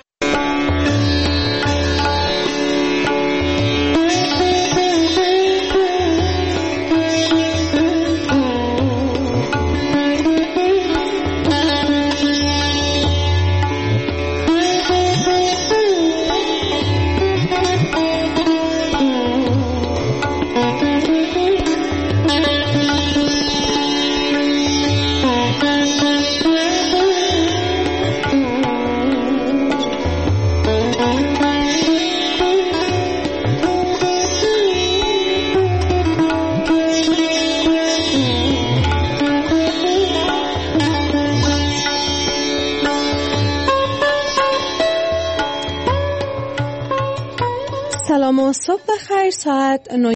سلام و صبح بخیر. ساعت